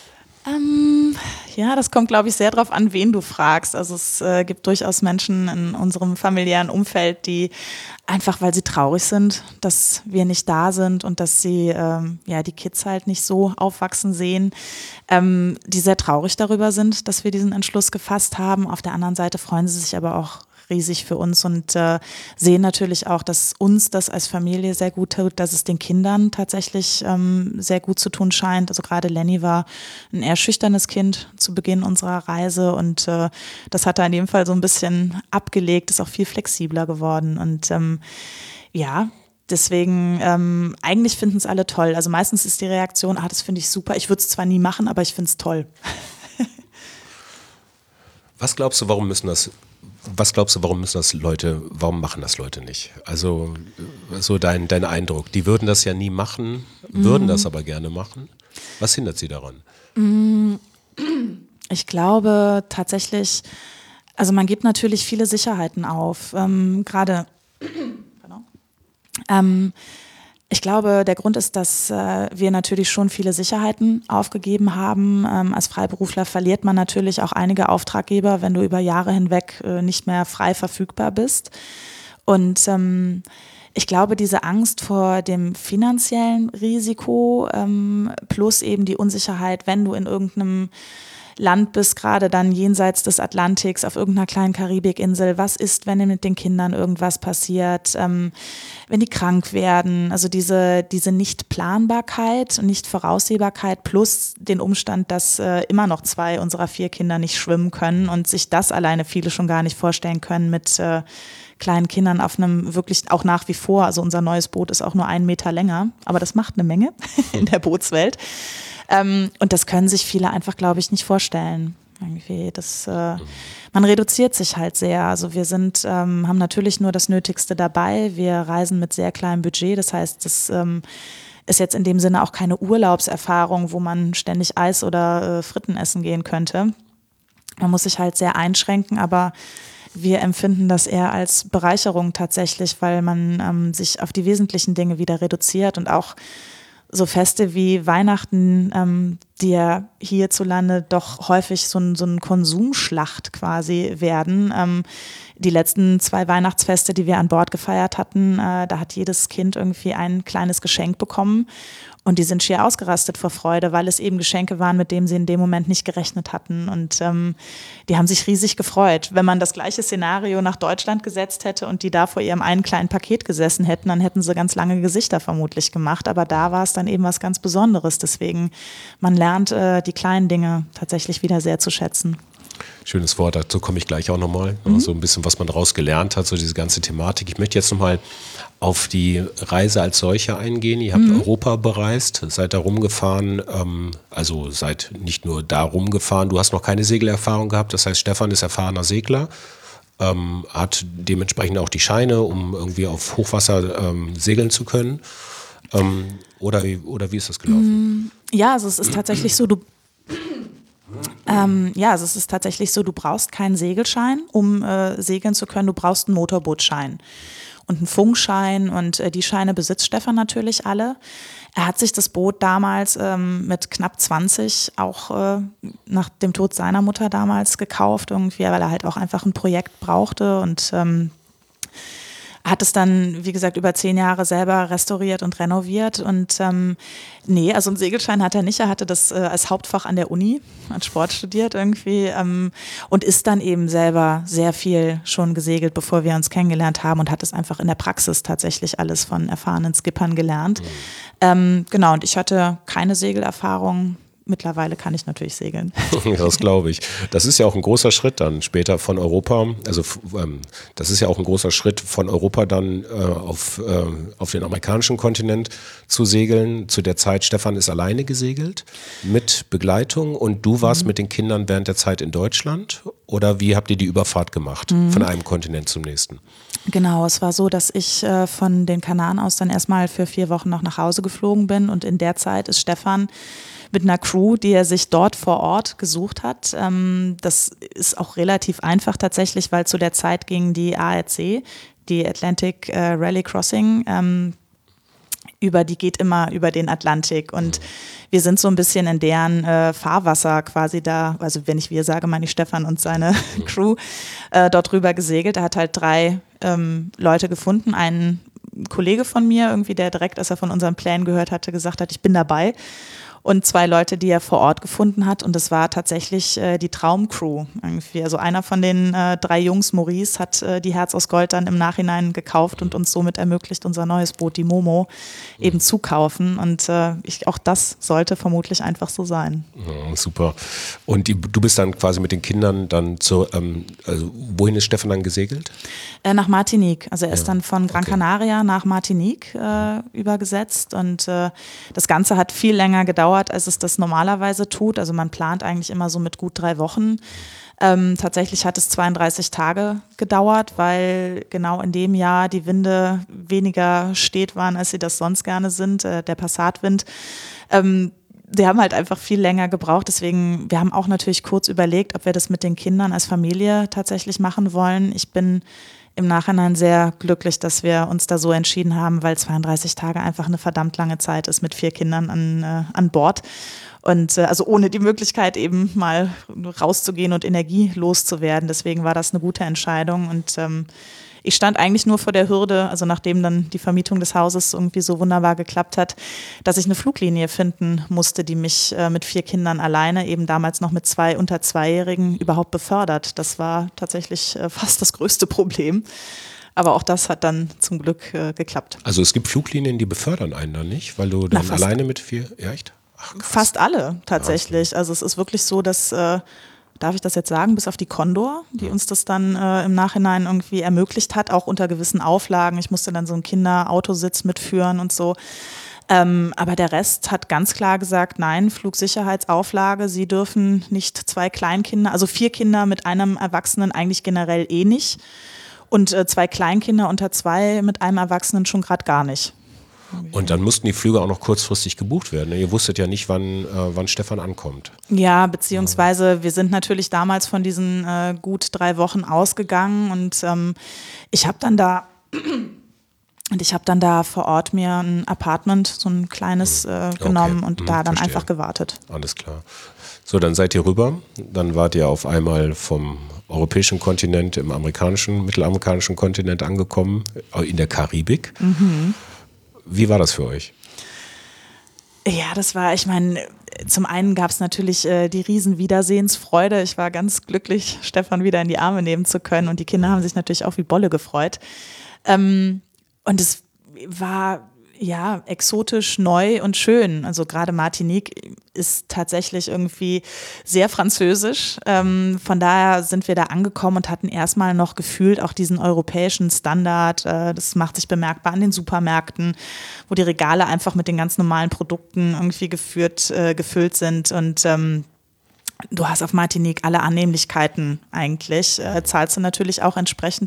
Ja, das kommt, glaube ich, sehr darauf an, wen du fragst. Also es gibt durchaus Menschen in unserem familiären Umfeld, die einfach, weil sie traurig sind, dass wir nicht da sind und dass sie die Kids halt nicht so aufwachsen sehen, die sehr traurig darüber sind, dass wir diesen Entschluss gefasst haben. Auf der anderen Seite freuen sie sich aber auch riesig für uns und sehen natürlich auch, dass uns das als Familie sehr gut tut, dass es den Kindern tatsächlich sehr gut zu tun scheint. Also gerade Lenny war ein eher schüchternes Kind zu Beginn unserer Reise und das hat er in dem Fall so ein bisschen abgelegt, ist auch viel flexibler geworden und ja, deswegen, eigentlich finden es alle toll. Also meistens ist die Reaktion, das finde ich super, ich würde es zwar nie machen, aber ich finde es toll. Was glaubst du, warum machen das Leute nicht? Also so dein Eindruck, die würden das ja nie machen, würden das aber gerne machen. Was hindert sie daran? Ich glaube tatsächlich, also man gibt natürlich viele Sicherheiten auf, ich glaube, der Grund ist, dass wir natürlich schon viele Sicherheiten aufgegeben haben. Als Freiberufler verliert man natürlich auch einige Auftraggeber, wenn du über Jahre hinweg nicht mehr frei verfügbar bist. Und ich glaube, diese Angst vor dem finanziellen Risiko plus eben die Unsicherheit, wenn du in irgendeinem Land bist, gerade dann jenseits des Atlantiks auf irgendeiner kleinen Karibikinsel, was ist, wenn mit den Kindern irgendwas passiert, wenn die krank werden, also diese Nichtplanbarkeit und Nichtvoraussehbarkeit plus den Umstand, dass immer noch 2 unserer 4 Kinder nicht schwimmen können und sich das alleine viele schon gar nicht vorstellen können mit kleinen Kindern auf einem wirklich auch nach wie vor, also unser neues Boot ist auch nur 1 Meter länger, aber das macht eine Menge in der Bootswelt. Und das können sich viele einfach, glaube ich, nicht vorstellen. Irgendwie man reduziert sich halt sehr. Also wir haben natürlich nur das Nötigste dabei. Wir reisen mit sehr kleinem Budget. Das heißt, das ist jetzt in dem Sinne auch keine Urlaubserfahrung, wo man ständig Eis oder Fritten essen gehen könnte. Man muss sich halt sehr einschränken, aber wir empfinden das eher als Bereicherung tatsächlich, weil man sich auf die wesentlichen Dinge wieder reduziert und auch so Feste wie Weihnachten, die ja hierzulande doch häufig so ein Konsumschlacht quasi werden. Die letzten 2 Weihnachtsfeste, die wir an Bord gefeiert hatten, da hat jedes Kind irgendwie ein kleines Geschenk bekommen. Und die sind schier ausgerastet vor Freude, weil es eben Geschenke waren, mit denen sie in dem Moment nicht gerechnet hatten. Und die haben sich riesig gefreut. Wenn man das gleiche Szenario nach Deutschland gesetzt hätte und die da vor ihrem einen kleinen Paket gesessen hätten, dann hätten sie ganz lange Gesichter vermutlich gemacht. Aber da war es dann eben was ganz Besonderes. Deswegen, man lernt die kleinen Dinge tatsächlich wieder sehr zu schätzen. Schönes Wort, dazu komme ich gleich auch nochmal. So ein bisschen, was man daraus gelernt hat, so diese ganze Thematik. Ich möchte jetzt nochmal auf die Reise als solche eingehen. Ihr habt Europa bereist, seid da rumgefahren, also seid nicht nur da rumgefahren, du hast noch keine Segelerfahrung gehabt, das heißt, Stefan ist erfahrener Segler, hat dementsprechend auch die Scheine, um irgendwie auf Hochwasser segeln zu können. Oder wie ist das gelaufen? Ja, also es ist tatsächlich so, du brauchst keinen Segelschein, um segeln zu können, du brauchst einen Motorbootschein und einen Funkschein und die Scheine besitzt Stefan natürlich alle. Er hat sich das Boot damals mit knapp 20 auch nach dem Tod seiner Mutter damals gekauft, irgendwie, weil er halt auch einfach ein Projekt brauchte und hat es dann, wie gesagt, über 10 Jahre selber restauriert und renoviert und also einen Segelschein hat er nicht, er hatte das als Hauptfach an der Uni, hat Sport studiert irgendwie und ist dann eben selber sehr viel schon gesegelt, bevor wir uns kennengelernt haben und hat es einfach in der Praxis tatsächlich alles von erfahrenen Skippern gelernt. Genau, und ich hatte keine Segelerfahrung. Mittlerweile kann ich natürlich segeln. Das glaube ich. Das ist ja auch ein großer Schritt dann später von Europa, also das ist ja auch ein großer Schritt von Europa dann auf den amerikanischen Kontinent zu segeln. Zu der Zeit, Stefan ist alleine gesegelt mit Begleitung und du warst mit den Kindern während der Zeit in Deutschland oder wie habt ihr die Überfahrt gemacht von einem Kontinent zum nächsten? Genau, es war so, dass ich von den Kanaren aus dann erstmal für 4 Wochen noch nach Hause geflogen bin und in der Zeit ist Stefan mit einer Crew, die er sich dort vor Ort gesucht hat. Das ist auch relativ einfach tatsächlich, weil zu der Zeit ging die ARC, die Atlantic Rally Crossing, die geht immer über den Atlantik und wir sind so ein bisschen in deren Fahrwasser quasi da, also wenn ich wir sage, meine ich Stefan und seine Crew, dort rüber gesegelt. Er hat halt 3 Leute gefunden, einen Kollege von mir, irgendwie, der direkt, als er von unseren Plänen gehört hatte, gesagt hat, ich bin dabei. Und 2 Leute, die er vor Ort gefunden hat. Und es war tatsächlich die Traumcrew irgendwie. Also einer von den 3 Jungs, Maurice, hat die Herz aus Gold dann im Nachhinein gekauft und uns somit ermöglicht, unser neues Boot, die Momo, eben zu kaufen. Und auch das sollte vermutlich einfach so sein. Ja, super. Und du bist dann quasi mit den Kindern dann also wohin ist Stefan dann gesegelt? Nach Martinique. Also er ist dann von Gran Canaria nach Martinique übergesetzt. Und das Ganze hat viel länger gedauert, als es das normalerweise tut. Also man plant eigentlich immer so mit gut 3 Wochen. Tatsächlich hat es 32 Tage gedauert, weil genau in dem Jahr die Winde weniger stet waren, als sie das sonst gerne sind, der Passatwind. Die haben halt einfach viel länger gebraucht, deswegen, wir haben auch natürlich kurz überlegt, ob wir das mit den Kindern als Familie tatsächlich machen wollen. Ich bin im Nachhinein sehr glücklich, dass wir uns da so entschieden haben, weil 32 Tage einfach eine verdammt lange Zeit ist mit 4 Kindern an Bord. Und also ohne die Möglichkeit eben mal rauszugehen und energielos zu werden. Deswegen war das eine gute Entscheidung. Und ich stand eigentlich nur vor der Hürde, also nachdem dann die Vermietung des Hauses irgendwie so wunderbar geklappt hat, dass ich eine Fluglinie finden musste, die mich mit 4 Kindern alleine, eben damals noch mit 2 unter 2-Jährigen, überhaupt befördert. Das war tatsächlich fast das größte Problem. Aber auch das hat dann zum Glück geklappt. Also es gibt Fluglinien, die befördern einen dann nicht, weil du dann alleine mit 4, ja echt? Ach, fast alle tatsächlich. Also es ist wirklich so, dass darf ich das jetzt sagen, bis auf die Condor, die uns das dann im Nachhinein irgendwie ermöglicht hat, auch unter gewissen Auflagen. Ich musste dann so einen Kinderautositz mitführen und so. Aber der Rest hat ganz klar gesagt, nein, Flugsicherheitsauflage, sie dürfen nicht 2 Kleinkinder, also 4 Kinder mit einem Erwachsenen eigentlich generell nicht und 2 Kleinkinder unter 2 mit einem Erwachsenen schon gerade gar nicht. Und dann mussten die Flüge auch noch kurzfristig gebucht werden. Ihr wusstet ja nicht, wann Stefan ankommt. Ja, beziehungsweise wir sind natürlich damals von diesen gut 3 Wochen ausgegangen und ich habe dann da Und ich habe dann da vor Ort mir ein Apartment, so ein kleines genommen und da dann einfach gewartet. Alles klar. So, dann seid ihr rüber. Dann wart ihr auf einmal vom europäischen Kontinent im mittelamerikanischen Kontinent angekommen, in der Karibik. Wie war das für euch? Ja, ich meine, zum einen gab es natürlich die riesen Wiedersehensfreude. Ich war ganz glücklich, Stefan wieder in die Arme nehmen zu können und die Kinder haben sich natürlich auch wie Bolle gefreut. Und es war ja exotisch, neu und schön. Also gerade Martinique ist tatsächlich irgendwie sehr französisch. Von daher sind wir da angekommen und hatten erstmal noch gefühlt auch diesen europäischen Standard. Das macht sich bemerkbar an den Supermärkten, wo die Regale einfach mit den ganz normalen Produkten irgendwie gefüllt sind und du hast auf Martinique alle Annehmlichkeiten eigentlich. Zahlst du natürlich auch entsprechend,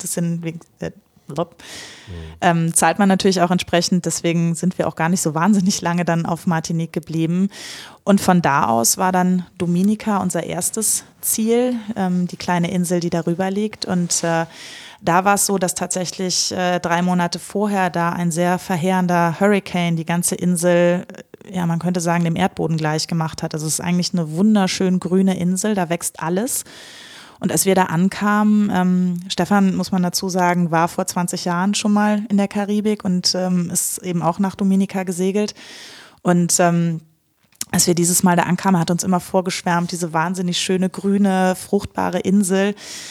zahlt man natürlich auch entsprechend, deswegen sind wir auch gar nicht so wahnsinnig lange dann auf Martinique geblieben. Und von da aus war dann Dominica unser erstes Ziel, die kleine Insel, die darüber liegt. Und da war es so, dass tatsächlich 3 Monate vorher da ein sehr verheerender Hurricane die ganze Insel, ja, man könnte sagen, dem Erdboden gleich gemacht hat. Also es ist eigentlich eine wunderschön grüne Insel, da wächst alles. Und als wir da ankamen, Stefan, muss man dazu sagen, war vor 20 Jahren schon mal in der Karibik und ist eben auch nach Dominica gesegelt. Und als wir dieses Mal da ankamen, hat uns immer vorgeschwärmt, diese wahnsinnig schöne, grüne, fruchtbare Insel.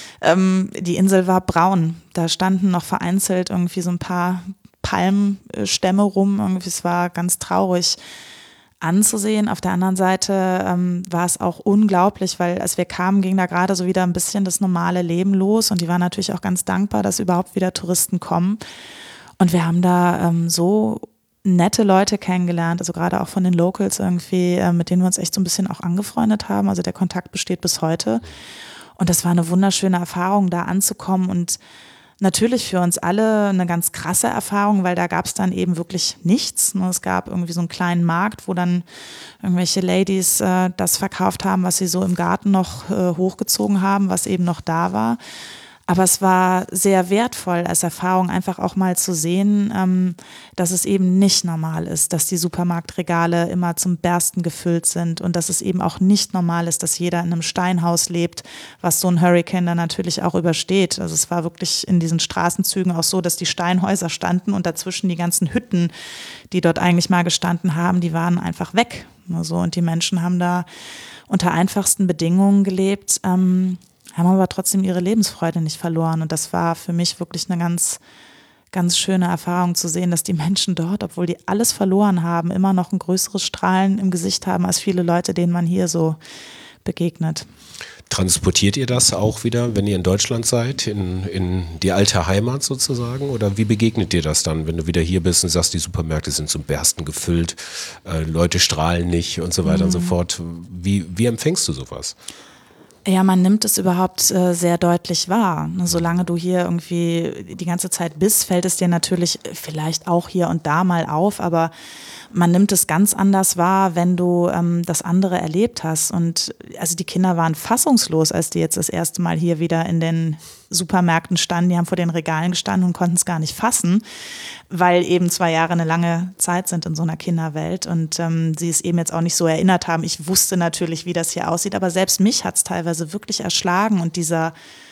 Die Insel war braun. Da standen noch vereinzelt irgendwie so ein paar Palmstämme rum. Irgendwie, es war ganz traurig anzusehen. Auf der anderen Seite war es auch unglaublich, weil als wir kamen, ging da gerade so wieder ein bisschen das normale Leben los und die waren natürlich auch ganz dankbar, dass überhaupt wieder Touristen kommen. Und wir haben da so nette Leute kennengelernt, also gerade auch von den Locals irgendwie, mit denen wir uns echt so ein bisschen auch angefreundet haben. Also der Kontakt besteht bis heute. Und das war eine wunderschöne Erfahrung, da anzukommen und natürlich für uns alle eine ganz krasse Erfahrung, weil da gab es dann eben wirklich nichts. Es gab irgendwie so einen kleinen Markt, wo dann irgendwelche Ladies das verkauft haben, was sie so im Garten noch hochgezogen haben, was eben noch da war. Aber es war sehr wertvoll als Erfahrung, einfach auch mal zu sehen, dass es eben nicht normal ist, dass die Supermarktregale immer zum Bersten gefüllt sind und dass es eben auch nicht normal ist, dass jeder in einem Steinhaus lebt, was so ein Hurricane dann natürlich auch übersteht. Also es war wirklich in diesen Straßenzügen auch so, dass die Steinhäuser standen und dazwischen die ganzen Hütten, die dort eigentlich mal gestanden haben, die waren einfach weg. Also, und die Menschen haben da unter einfachsten Bedingungen gelebt, haben aber trotzdem ihre Lebensfreude nicht verloren. Und das war für mich wirklich eine ganz, ganz schöne Erfahrung zu sehen, dass die Menschen dort, obwohl die alles verloren haben, immer noch ein größeres Strahlen im Gesicht haben als viele Leute, denen man hier so begegnet. Transportiert ihr das auch wieder, wenn ihr in Deutschland seid, in die alte Heimat sozusagen? Oder wie begegnet dir das dann, wenn du wieder hier bist und sagst, die Supermärkte sind zum Bersten gefüllt, Leute strahlen nicht und so weiter und so fort? Wie empfängst du sowas? Ja, man nimmt es überhaupt sehr deutlich wahr. Solange du hier irgendwie die ganze Zeit bist, fällt es dir natürlich vielleicht auch hier und da mal auf, aber man nimmt es ganz anders wahr, wenn du das andere erlebt hast. Und also die Kinder waren fassungslos, als die jetzt das erste Mal hier wieder in den Supermärkten standen. Die haben vor den Regalen gestanden und konnten es gar nicht fassen, weil eben 2 Jahre eine lange Zeit sind in so einer Kinderwelt und sie es eben jetzt auch nicht so erinnert haben. Ich wusste natürlich, wie das hier aussieht, aber selbst mich hat es teilweise wirklich erschlagen und dieser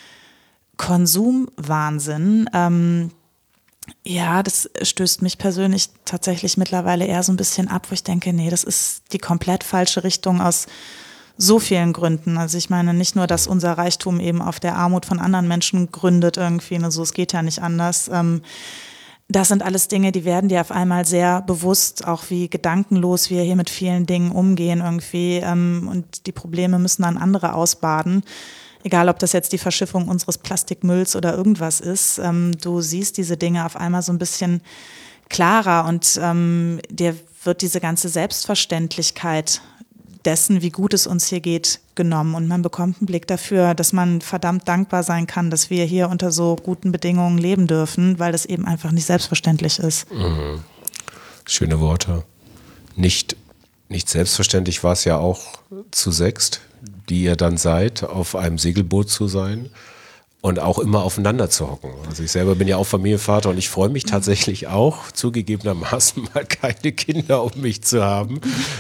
Konsumwahnsinn, ja, das stößt mich persönlich tatsächlich mittlerweile eher so ein bisschen ab, wo ich denke, nee, das ist die komplett falsche Richtung aus so vielen Gründen. Also ich meine nicht nur, dass unser Reichtum eben auf der Armut von anderen Menschen gründet irgendwie, also es geht ja nicht anders. Das sind alles Dinge, die werden dir auf einmal sehr bewusst, auch wie gedankenlos wir hier mit vielen Dingen umgehen irgendwie und die Probleme müssen dann andere ausbaden. Egal, ob das jetzt die Verschiffung unseres Plastikmülls oder irgendwas ist, du siehst diese Dinge auf einmal so ein bisschen klarer und dir wird diese ganze Selbstverständlichkeit dessen, wie gut es uns hier geht, genommen. Und man bekommt einen Blick dafür, dass man verdammt dankbar sein kann, dass wir hier unter so guten Bedingungen leben dürfen, weil das eben einfach nicht selbstverständlich ist. Mhm. Schöne Worte. Nicht selbstverständlich war es ja auch zu 6, die ihr dann seid, auf einem Segelboot zu sein. Und auch immer aufeinander zu hocken. Also ich selber bin ja auch Familienvater und ich freue mich tatsächlich auch, zugegebenermaßen mal keine Kinder um mich zu haben.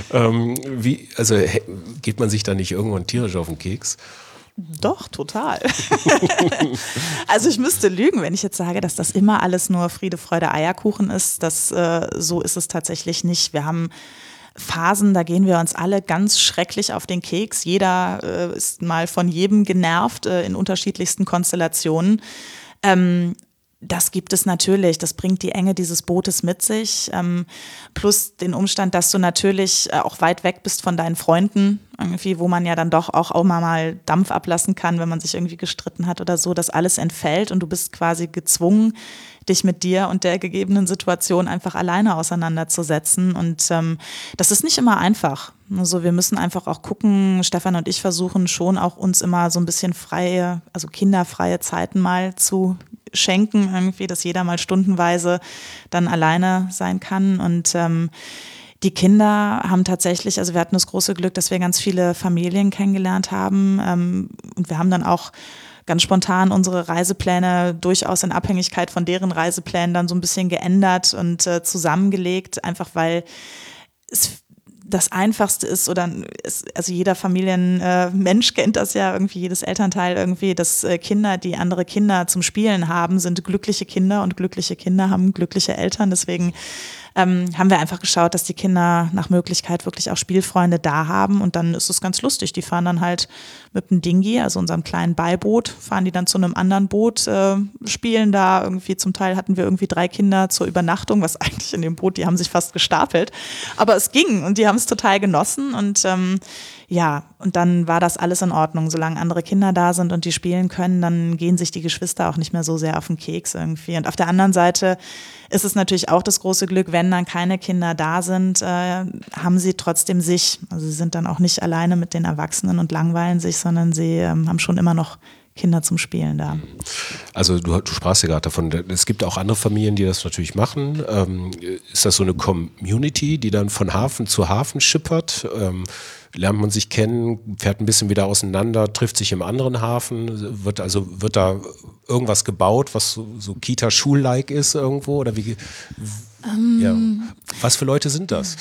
Geht man sich da nicht irgendwann tierisch auf den Keks? Doch, total. Also ich müsste lügen, wenn ich jetzt sage, dass das immer alles nur Friede, Freude, Eierkuchen ist. So ist es tatsächlich nicht. Wir haben Phasen, da gehen wir uns alle ganz schrecklich auf den Keks. Jeder ist mal von jedem genervt in unterschiedlichsten Konstellationen. Das gibt es natürlich, das bringt die Enge dieses Bootes mit sich, plus den Umstand, dass du natürlich auch weit weg bist von deinen Freunden, irgendwie, wo man ja dann doch auch mal Dampf ablassen kann, wenn man sich irgendwie gestritten hat oder so, dass alles entfällt und du bist quasi gezwungen, dich mit dir und der gegebenen Situation einfach alleine auseinanderzusetzen. Und das ist nicht immer einfach. Also wir müssen einfach auch gucken, Stefan und ich versuchen schon auch uns immer so ein bisschen kinderfreie Zeiten mal zu schenken, irgendwie, dass jeder mal stundenweise dann alleine sein kann. Und die Kinder haben tatsächlich, also wir hatten das große Glück, dass wir ganz viele Familien kennengelernt haben. Und wir haben dann auch ganz spontan unsere Reisepläne durchaus in Abhängigkeit von deren Reiseplänen dann so ein bisschen geändert und zusammengelegt, einfach weil es das Einfachste ist, also jeder Familienmensch kennt das ja irgendwie, jedes Elternteil irgendwie, dass Kinder, die andere Kinder zum Spielen haben, sind glückliche Kinder und glückliche Kinder haben glückliche Eltern. Deswegen haben wir einfach geschaut, dass die Kinder nach Möglichkeit wirklich auch Spielfreunde da haben und dann ist es ganz lustig. Die fahren dann halt mit einem Dingi, also unserem kleinen Beiboot, fahren die dann zu einem anderen Boot, spielen da irgendwie, zum Teil hatten wir irgendwie 3 Kinder zur Übernachtung, was eigentlich in dem Boot, die haben sich fast gestapelt, aber es ging und die haben es total genossen und und dann war das alles in Ordnung. Solange andere Kinder da sind und die spielen können, dann gehen sich die Geschwister auch nicht mehr so sehr auf den Keks irgendwie. Und auf der anderen Seite ist es natürlich auch das große Glück, wenn dann keine Kinder da sind, haben sie trotzdem sich. Also sie sind dann auch nicht alleine mit den Erwachsenen und langweilen sich, sondern sie haben schon immer noch Kinder zum Spielen da. Also du sprachst ja gerade davon, es gibt auch andere Familien, die das natürlich machen. Ist das so eine Community, die dann von Hafen zu Hafen schippert? Lernt man sich kennen, fährt ein bisschen wieder auseinander, trifft sich im anderen Hafen, wird da irgendwas gebaut, was so Kita-Schul-like ist irgendwo? Oder wie? Was für Leute sind das?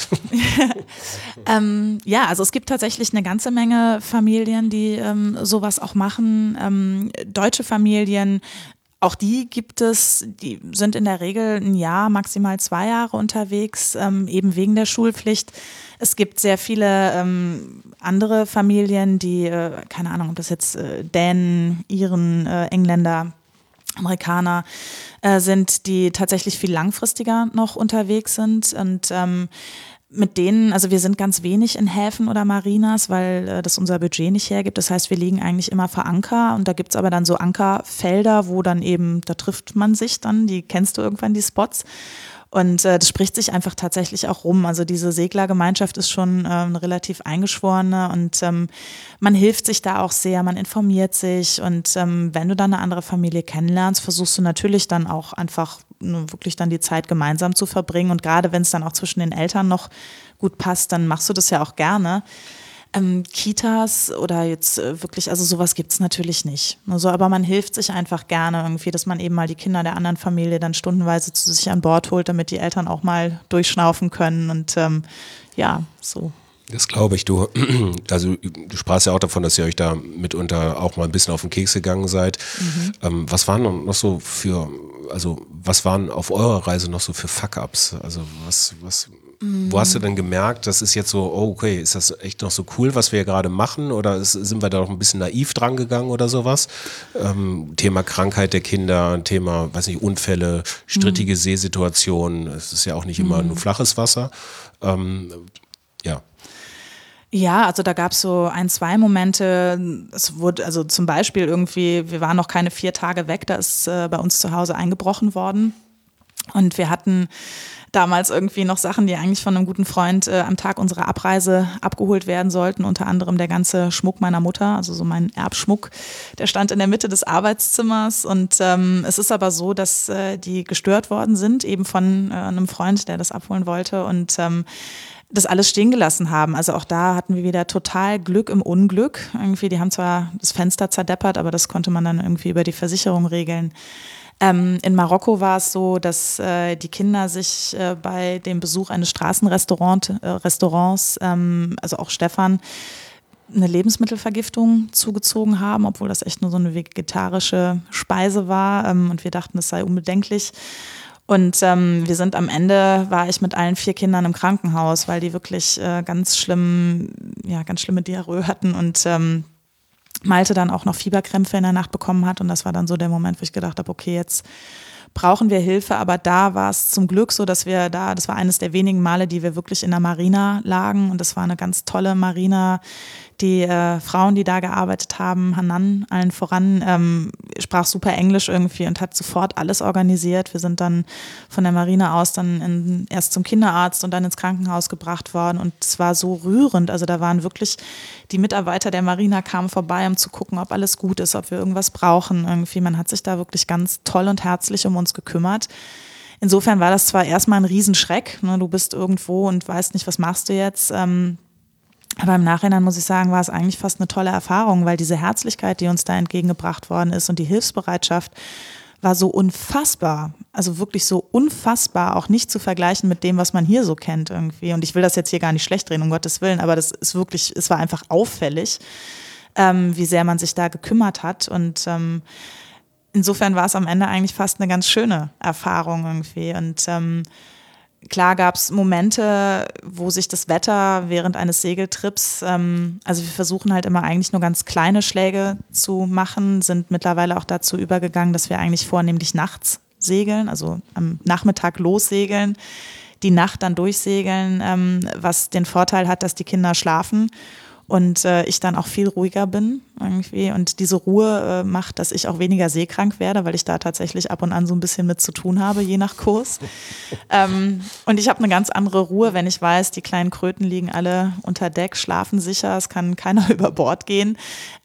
Also es gibt tatsächlich eine ganze Menge Familien, die sowas auch machen. Deutsche Familien, auch die gibt es, die sind in der Regel 1 Jahr, maximal 2 Jahre unterwegs, eben wegen der Schulpflicht. Es gibt sehr viele andere Familien, die, keine Ahnung, ob das jetzt Dänen, Iren, Engländer, Amerikaner sind, die tatsächlich viel langfristiger noch unterwegs sind und mit denen, also wir sind ganz wenig in Häfen oder Marinas, weil das unser Budget nicht hergibt. Das heißt, wir liegen eigentlich immer vor Anker und da gibt's aber dann so Ankerfelder, wo dann eben, da trifft man sich dann, die kennst du irgendwann, die Spots. Und das spricht sich einfach tatsächlich auch rum. Also diese Seglergemeinschaft ist schon eine relativ eingeschworene und man hilft sich da auch sehr, man informiert sich und wenn du dann eine andere Familie kennenlernst, versuchst du natürlich dann auch einfach wirklich dann die Zeit gemeinsam zu verbringen und gerade wenn es dann auch zwischen den Eltern noch gut passt, dann machst du das ja auch gerne. Kitas oder jetzt wirklich, also sowas gibt's natürlich nicht. Also, aber man hilft sich einfach gerne irgendwie, dass man eben mal die Kinder der anderen Familie dann stundenweise zu sich an Bord holt, damit die Eltern auch mal durchschnaufen können und so. Das glaube ich, du sprachst ja auch davon, dass ihr euch da mitunter auch mal ein bisschen auf den Keks gegangen seid. Was waren noch so was waren auf eurer Reise noch so für Fuck-Ups? Also wo hast du denn gemerkt, das ist jetzt so, oh okay, ist das echt noch so cool, was wir hier gerade machen oder sind wir da noch ein bisschen naiv dran gegangen oder sowas? Thema Krankheit der Kinder, Thema, Unfälle, strittige Seesituationen, es ist ja auch nicht immer nur flaches Wasser. Ja, also da gab es so 1, 2 Momente, es wurde also zum Beispiel irgendwie, wir waren noch keine 4 Tage weg, da ist bei uns zu Hause eingebrochen worden. Und wir hatten damals irgendwie noch Sachen, die eigentlich von einem guten Freund am Tag unserer Abreise abgeholt werden sollten. Unter anderem der ganze Schmuck meiner Mutter, also so mein Erbschmuck, der stand in der Mitte des Arbeitszimmers. Und es ist aber so, dass die gestört worden sind, eben von einem Freund, der das abholen wollte und das alles stehen gelassen haben. Also auch da hatten wir wieder total Glück im Unglück. Irgendwie, die haben zwar das Fenster zerdeppert, aber das konnte man dann irgendwie über die Versicherung regeln. In Marokko war es so, dass die Kinder sich bei dem Besuch eines Straßenrestaurants, also auch Stefan, eine Lebensmittelvergiftung zugezogen haben, obwohl das echt nur so eine vegetarische Speise war. Und wir dachten, das sei unbedenklich. Und wir sind am Ende, war ich mit allen 4 Kindern im Krankenhaus, weil die wirklich ganz schlimme Diarrhoe hatten und Malte dann auch noch Fieberkrämpfe in der Nacht bekommen hat. Und das war dann so der Moment, wo ich gedacht habe, okay, jetzt brauchen wir Hilfe. Aber da war es zum Glück so, dass das war eines der wenigen Male, die wir wirklich in der Marina lagen. Und das war eine ganz tolle Marina. Die Frauen, die da gearbeitet haben, Hanan allen voran, sprach super Englisch irgendwie und hat sofort alles organisiert. Wir sind dann von der Marina aus dann erst zum Kinderarzt und dann ins Krankenhaus gebracht worden. Und es war so rührend. Also da waren wirklich die Mitarbeiter der Marina kamen vorbei, um zu gucken, ob alles gut ist, ob wir irgendwas brauchen. Irgendwie, man hat sich da wirklich ganz toll und herzlich um uns gekümmert. Insofern war das zwar erstmal ein Riesenschreck. Ne? Du bist irgendwo und weißt nicht, was machst du jetzt. Aber im Nachhinein muss ich sagen, war es eigentlich fast eine tolle Erfahrung, weil diese Herzlichkeit, die uns da entgegengebracht worden ist und die Hilfsbereitschaft war so unfassbar, also wirklich so unfassbar, auch nicht zu vergleichen mit dem, was man hier so kennt irgendwie. Und ich will das jetzt hier gar nicht schlecht drehen, um Gottes Willen, aber das ist wirklich, es war einfach auffällig, wie sehr man sich da gekümmert hat. Und insofern war es am Ende eigentlich fast eine ganz schöne Erfahrung irgendwie. Und klar gab es Momente, wo sich das Wetter während eines Segeltrips, also wir versuchen halt immer eigentlich nur ganz kleine Schläge zu machen, sind mittlerweile auch dazu übergegangen, dass wir eigentlich vornehmlich nachts segeln, also am Nachmittag lossegeln, die Nacht dann durchsegeln, was den Vorteil hat, dass die Kinder schlafen und ich dann auch viel ruhiger bin irgendwie. Und diese Ruhe macht, dass ich auch weniger seekrank werde, weil ich da tatsächlich ab und an so ein bisschen mit zu tun habe, je nach Kurs. Und ich habe eine ganz andere Ruhe, wenn ich weiß, die kleinen Kröten liegen alle unter Deck, schlafen sicher, es kann keiner über Bord gehen.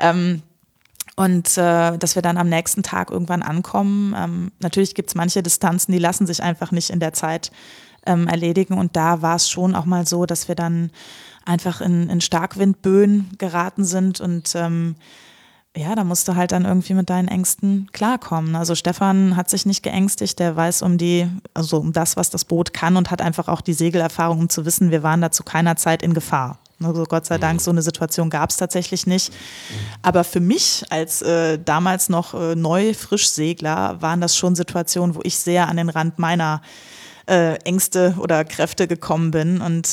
Und dass wir dann am nächsten Tag irgendwann ankommen. Natürlich gibt es manche Distanzen, die lassen sich einfach nicht in der Zeit erledigen. Und da war es schon auch mal so, dass wir dann einfach in Starkwindböen geraten sind und da musst du halt dann irgendwie mit deinen Ängsten klarkommen. Also Stefan hat sich nicht geängstigt, der weiß um das, was das Boot kann und hat einfach auch die Segelerfahrung, um zu wissen, wir waren da zu keiner Zeit in Gefahr. Also Gott sei Dank, so eine Situation gab es tatsächlich nicht. Aber für mich als damals noch Frischsegler waren das schon Situationen, wo ich sehr an den Rand meiner Ängste oder Kräfte gekommen bin und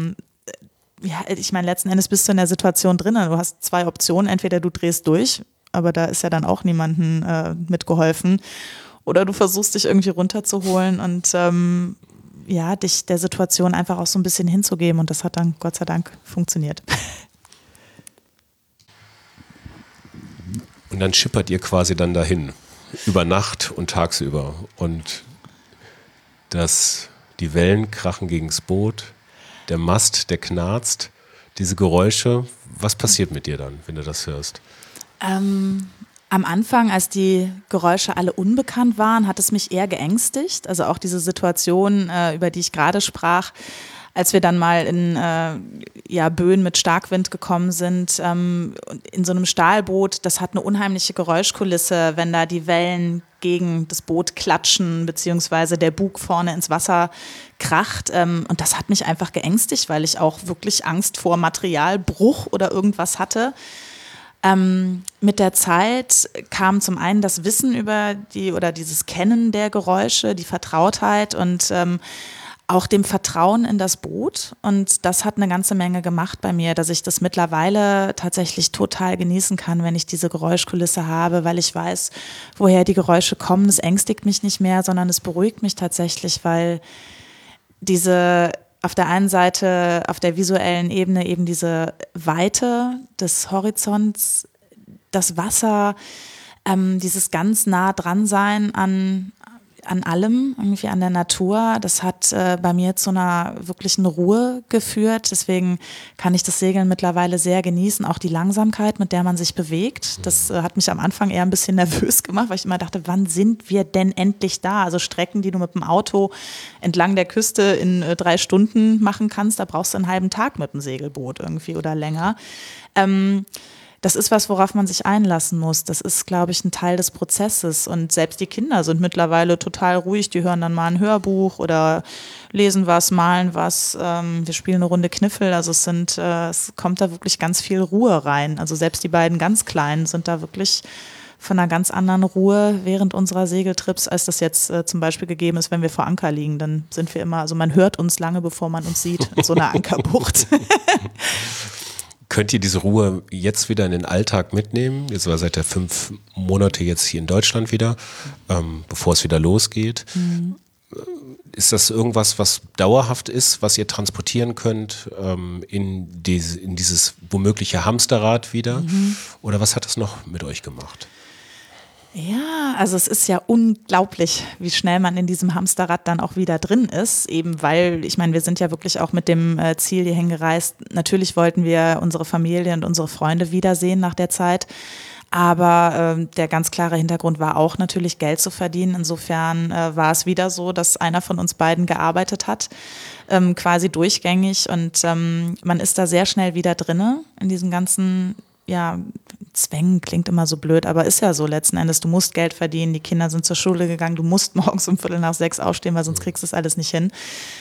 ich meine, letzten Endes bist du in der Situation drin. Du hast 2 Optionen. Entweder du drehst durch, aber da ist ja dann auch niemandem mitgeholfen. Oder du versuchst dich irgendwie runterzuholen und dich der Situation einfach auch so ein bisschen hinzugeben. Und das hat dann Gott sei Dank funktioniert. Und dann schippert ihr quasi dann dahin, über Nacht und tagsüber. Und die Wellen krachen gegen das Boot. Der Mast, der knarzt, diese Geräusche. Was passiert mit dir dann, wenn du das hörst? Am Anfang, als die Geräusche alle unbekannt waren, hat es mich eher geängstigt. Also auch diese Situation, über die ich gerade sprach, als wir dann mal in Böen mit Starkwind gekommen sind, in so einem Stahlboot, das hat eine unheimliche Geräuschkulisse, wenn da die Wellen gegen das Boot klatschen, beziehungsweise der Bug vorne ins Wasser kracht. Und das hat mich einfach geängstigt, weil ich auch wirklich Angst vor Materialbruch oder irgendwas hatte. Mit der Zeit kam zum einen das Wissen über dieses Kennen der Geräusche, die Vertrautheit und auch dem Vertrauen in das Boot. Und das hat eine ganze Menge gemacht bei mir, dass ich das mittlerweile tatsächlich total genießen kann, wenn ich diese Geräuschkulisse habe, weil ich weiß, woher die Geräusche kommen. Es ängstigt mich nicht mehr, sondern es beruhigt mich tatsächlich, weil auf der einen Seite, auf der visuellen Ebene eben diese Weite des Horizonts, das Wasser, dieses ganz nah dran sein an an allem, irgendwie an der Natur. Das hat bei mir zu einer wirklichen Ruhe geführt. Deswegen kann ich das Segeln mittlerweile sehr genießen. Auch die Langsamkeit, mit der man sich bewegt. Das hat mich am Anfang eher ein bisschen nervös gemacht, weil ich immer dachte, wann sind wir denn endlich da? Also Strecken, die du mit dem Auto entlang der Küste in 3 Stunden machen kannst, da brauchst du einen halben Tag mit dem Segelboot irgendwie oder länger. Das ist was, worauf man sich einlassen muss. Das ist, glaube ich, ein Teil des Prozesses. Und selbst die Kinder sind mittlerweile total ruhig. Die hören dann mal ein Hörbuch oder lesen was, malen was. Wir spielen eine Runde Kniffel. Also es kommt da wirklich ganz viel Ruhe rein. Also selbst die beiden ganz Kleinen sind da wirklich von einer ganz anderen Ruhe während unserer Segeltrips, als das jetzt zum Beispiel gegeben ist, wenn wir vor Anker liegen. Dann sind wir immer, also man hört uns lange, bevor man uns sieht, in so einer Ankerbucht. Könnt ihr diese Ruhe jetzt wieder in den Alltag mitnehmen? Jetzt war seit der 5 Monate jetzt hier in Deutschland wieder, bevor es wieder losgeht. Mhm. Ist das irgendwas, was dauerhaft ist, was ihr transportieren könnt in dieses womögliche Hamsterrad wieder? Mhm. Oder was hat das noch mit euch gemacht? Ja, also es ist ja unglaublich, wie schnell man in diesem Hamsterrad dann auch wieder drin ist, eben weil, ich meine, wir sind ja wirklich auch mit dem Ziel hierhin gereist. Natürlich wollten wir unsere Familie und unsere Freunde wiedersehen nach der Zeit, aber der ganz klare Hintergrund war auch natürlich Geld zu verdienen. Insofern war es wieder so, dass einer von uns beiden gearbeitet hat, quasi durchgängig, und man ist da sehr schnell wieder drinne in diesem ganzen, ja, Zwängen klingt immer so blöd, aber ist ja so letzten Endes. Du musst Geld verdienen, die Kinder sind zur Schule gegangen, du musst morgens um 5:45 aufstehen, weil sonst kriegst du das alles nicht hin.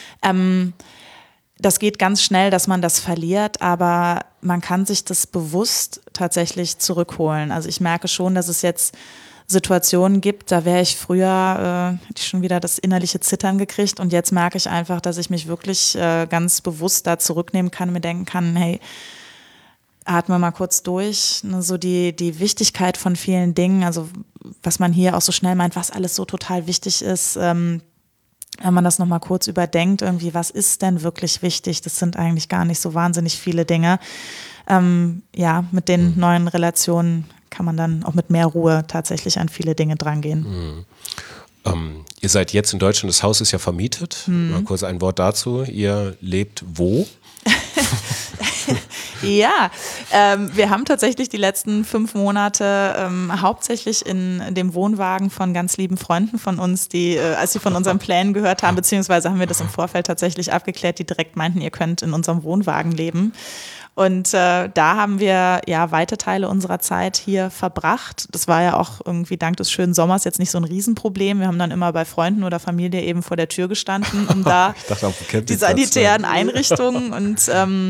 Das geht ganz schnell, dass man das verliert, aber man kann sich das bewusst tatsächlich zurückholen. Also ich merke schon, dass es jetzt Situationen gibt, da wäre ich früher, hätte ich schon wieder das innerliche Zittern gekriegt, und jetzt merke ich einfach, dass ich mich wirklich ganz bewusst da zurücknehmen kann und mir denken kann, hey, atme mal kurz durch, so die Wichtigkeit von vielen Dingen, also was man hier auch so schnell meint, was alles so total wichtig ist, wenn man das nochmal kurz überdenkt, irgendwie, was ist denn wirklich wichtig? Das sind eigentlich gar nicht so wahnsinnig viele Dinge. Mit den neuen Relationen kann man dann auch mit mehr Ruhe tatsächlich an viele Dinge drangehen. Ihr seid jetzt in Deutschland, das Haus ist ja vermietet. Mal kurz ein Wort dazu. Ihr lebt wo? Ja, wir haben tatsächlich die letzten 5 Monate hauptsächlich in dem Wohnwagen von ganz lieben Freunden von uns, die, als sie von unseren Plänen gehört haben, beziehungsweise haben wir das im Vorfeld tatsächlich abgeklärt, die direkt meinten, ihr könnt in unserem Wohnwagen leben. Und da haben wir ja weite Teile unserer Zeit hier verbracht. Das war ja auch irgendwie dank des schönen Sommers jetzt nicht so ein Riesenproblem. Wir haben dann immer bei Freunden oder Familie eben vor der Tür gestanden, um da die sanitären Einrichtungen und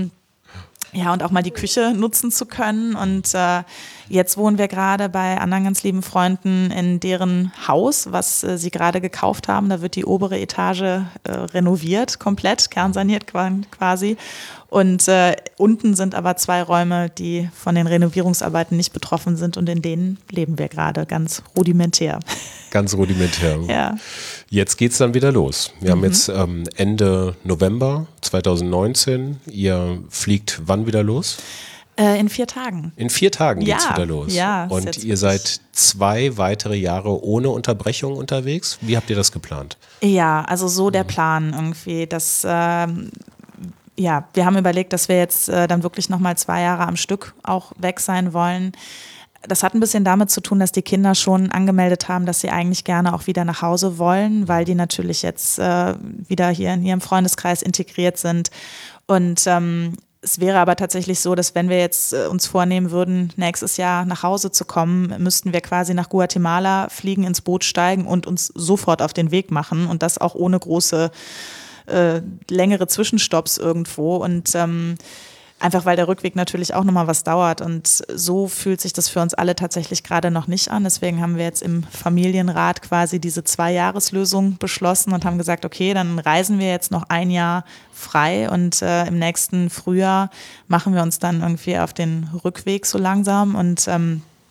und auch mal die Küche nutzen zu können. Und jetzt wohnen wir gerade bei anderen ganz lieben Freunden in deren Haus, was sie gerade gekauft haben. Da wird die obere Etage renoviert, komplett, kernsaniert quasi. Und unten sind aber 2 Räume, die von den Renovierungsarbeiten nicht betroffen sind, und in denen leben wir gerade ganz rudimentär. Ganz rudimentär. Ja. Jetzt geht's dann wieder los. Wir haben jetzt Ende November 2019. Ihr fliegt wann wieder los? In 4 Tagen. In 4 Tagen geht's wieder los. Ja. Und ihr seid 2 weitere Jahre ohne Unterbrechung unterwegs. Wie habt ihr das geplant? Ja, also so der Plan irgendwie, dass wir haben überlegt, dass wir jetzt dann wirklich nochmal 2 Jahre am Stück auch weg sein wollen. Das hat ein bisschen damit zu tun, dass die Kinder schon angemeldet haben, dass sie eigentlich gerne auch wieder nach Hause wollen, weil die natürlich jetzt wieder hier in ihrem Freundeskreis integriert sind. Und es wäre aber tatsächlich so, dass wenn wir jetzt uns vornehmen würden, nächstes Jahr nach Hause zu kommen, müssten wir quasi nach Guatemala fliegen, ins Boot steigen und uns sofort auf den Weg machen, und das auch ohne große längere Zwischenstopps irgendwo, und einfach weil der Rückweg natürlich auch nochmal was dauert, und so fühlt sich das für uns alle tatsächlich gerade noch nicht an. Deswegen haben wir jetzt im Familienrat quasi diese 2-Jahres-Lösung beschlossen und haben gesagt, okay, dann reisen wir jetzt noch 1 Jahr frei, und im nächsten Frühjahr machen wir uns dann irgendwie auf den Rückweg so langsam, und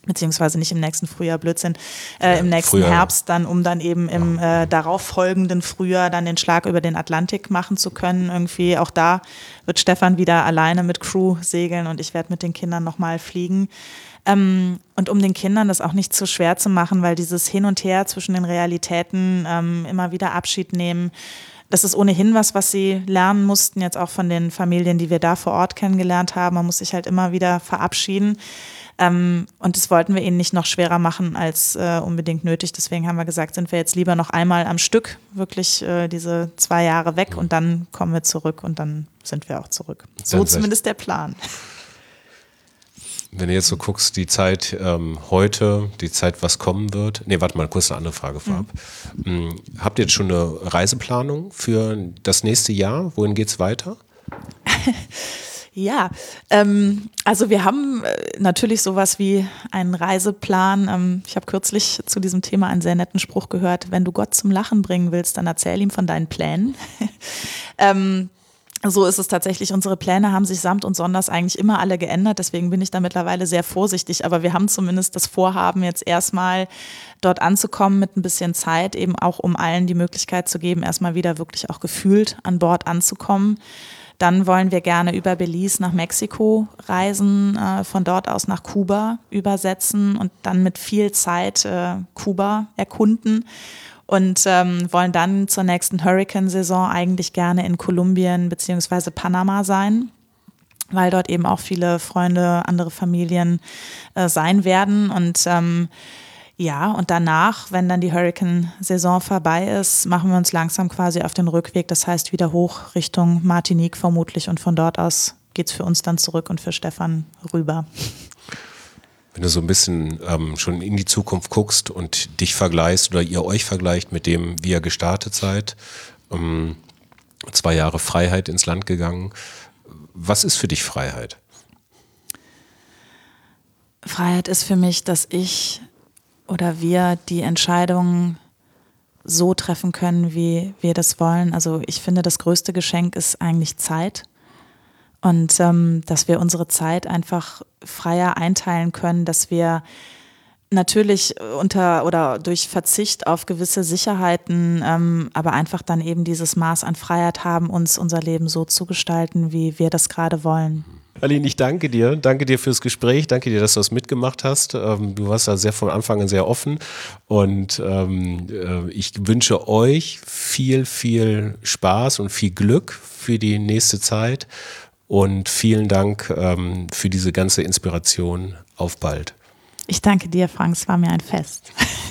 beziehungsweise nicht im nächsten Frühjahr, Blödsinn, im nächsten Frühjahr. Herbst dann, um dann eben im darauffolgenden Frühjahr dann den Schlag über den Atlantik machen zu können. Irgendwie auch da wird Stefan wieder alleine mit Crew segeln und ich werde mit den Kindern nochmal fliegen. Und um den Kindern das auch nicht zu schwer zu machen, weil dieses Hin und Her zwischen den Realitäten, immer wieder Abschied nehmen, das ist ohnehin was sie lernen mussten, jetzt auch von den Familien, die wir da vor Ort kennengelernt haben. Man muss sich halt immer wieder verabschieden. Und das wollten wir ihnen nicht noch schwerer machen als unbedingt nötig. Deswegen haben wir gesagt, sind wir jetzt lieber noch einmal am Stück, wirklich diese 2 Jahre weg und dann kommen wir zurück und dann sind wir auch zurück. So zumindest der Plan. Wenn du jetzt so guckst, die Zeit heute, die Zeit, was kommen wird. Nee, warte mal, kurz eine andere Frage vorab. Habt ihr jetzt schon eine Reiseplanung für das nächste Jahr? Wohin geht's weiter? Ja, also wir haben natürlich sowas wie einen Reiseplan. Ich habe kürzlich zu diesem Thema einen sehr netten Spruch gehört. Wenn du Gott zum Lachen bringen willst, dann erzähl ihm von deinen Plänen. So ist es tatsächlich. Unsere Pläne haben sich samt und sonders eigentlich immer alle geändert. Deswegen bin ich da mittlerweile sehr vorsichtig. Aber wir haben zumindest das Vorhaben, jetzt erstmal dort anzukommen mit ein bisschen Zeit, eben auch um allen die Möglichkeit zu geben, erstmal wieder wirklich auch gefühlt an Bord anzukommen. Dann wollen wir gerne über Belize nach Mexiko reisen, von dort aus nach Kuba übersetzen und dann mit viel Zeit Kuba erkunden. Und wollen dann zur nächsten Hurricane-Saison eigentlich gerne in Kolumbien bzw. Panama sein, weil dort eben auch viele Freunde, andere Familien sein werden. Und ja, und danach, wenn dann die Hurricane-Saison vorbei ist, machen wir uns langsam quasi auf den Rückweg. Das heißt wieder hoch Richtung Martinique vermutlich und von dort aus geht's für uns dann zurück und für Stefan rüber. Wenn du so ein bisschen schon in die Zukunft guckst und dich vergleichst oder ihr euch vergleicht mit dem, wie ihr gestartet seid, 2 Jahre Freiheit ins Land gegangen. Was ist für dich Freiheit? Freiheit ist für mich, dass ich oder wir die Entscheidungen so treffen können, wie wir das wollen. Also ich finde, das größte Geschenk ist eigentlich Zeit. Und dass wir unsere Zeit einfach freier einteilen können, dass wir natürlich durch Verzicht auf gewisse Sicherheiten, aber einfach dann eben dieses Maß an Freiheit haben, uns unser Leben so zu gestalten, wie wir das gerade wollen. Aline, ich danke dir. Danke dir fürs Gespräch. Danke dir, dass du das mitgemacht hast. Du warst da von Anfang an sehr offen. Und ich wünsche euch viel, viel Spaß und viel Glück für die nächste Zeit. Und vielen Dank für diese ganze Inspiration. Auf bald. Ich danke dir, Frank. Es war mir ein Fest.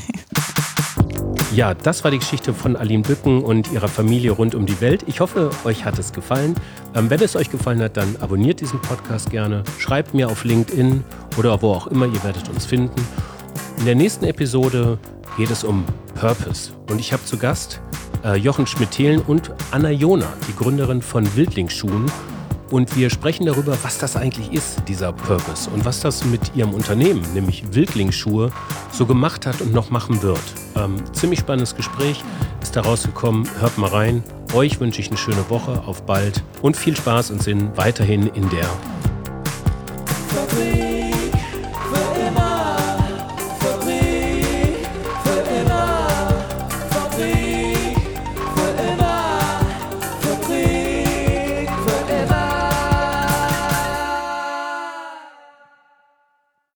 Ja, das war die Geschichte von Aline Bücken und ihrer Familie rund um die Welt. Ich hoffe, euch hat es gefallen. Wenn es euch gefallen hat, dann abonniert diesen Podcast gerne. Schreibt mir auf LinkedIn oder wo auch immer, ihr werdet uns finden. In der nächsten Episode geht es um Purpose. Und ich habe zu Gast Jochen Schmidt-Thelen und Anna Jona, die Gründerin von Wildlingsschuhen. Und wir sprechen darüber, was das eigentlich ist, dieser Purpose, und was das mit ihrem Unternehmen, nämlich Wildlingsschuhe, so gemacht hat und noch machen wird. Ziemlich spannendes Gespräch ist da rausgekommen. Hört mal rein. Euch wünsche ich eine schöne Woche. Auf bald und viel Spaß und Sinn weiterhin in der Fabrik.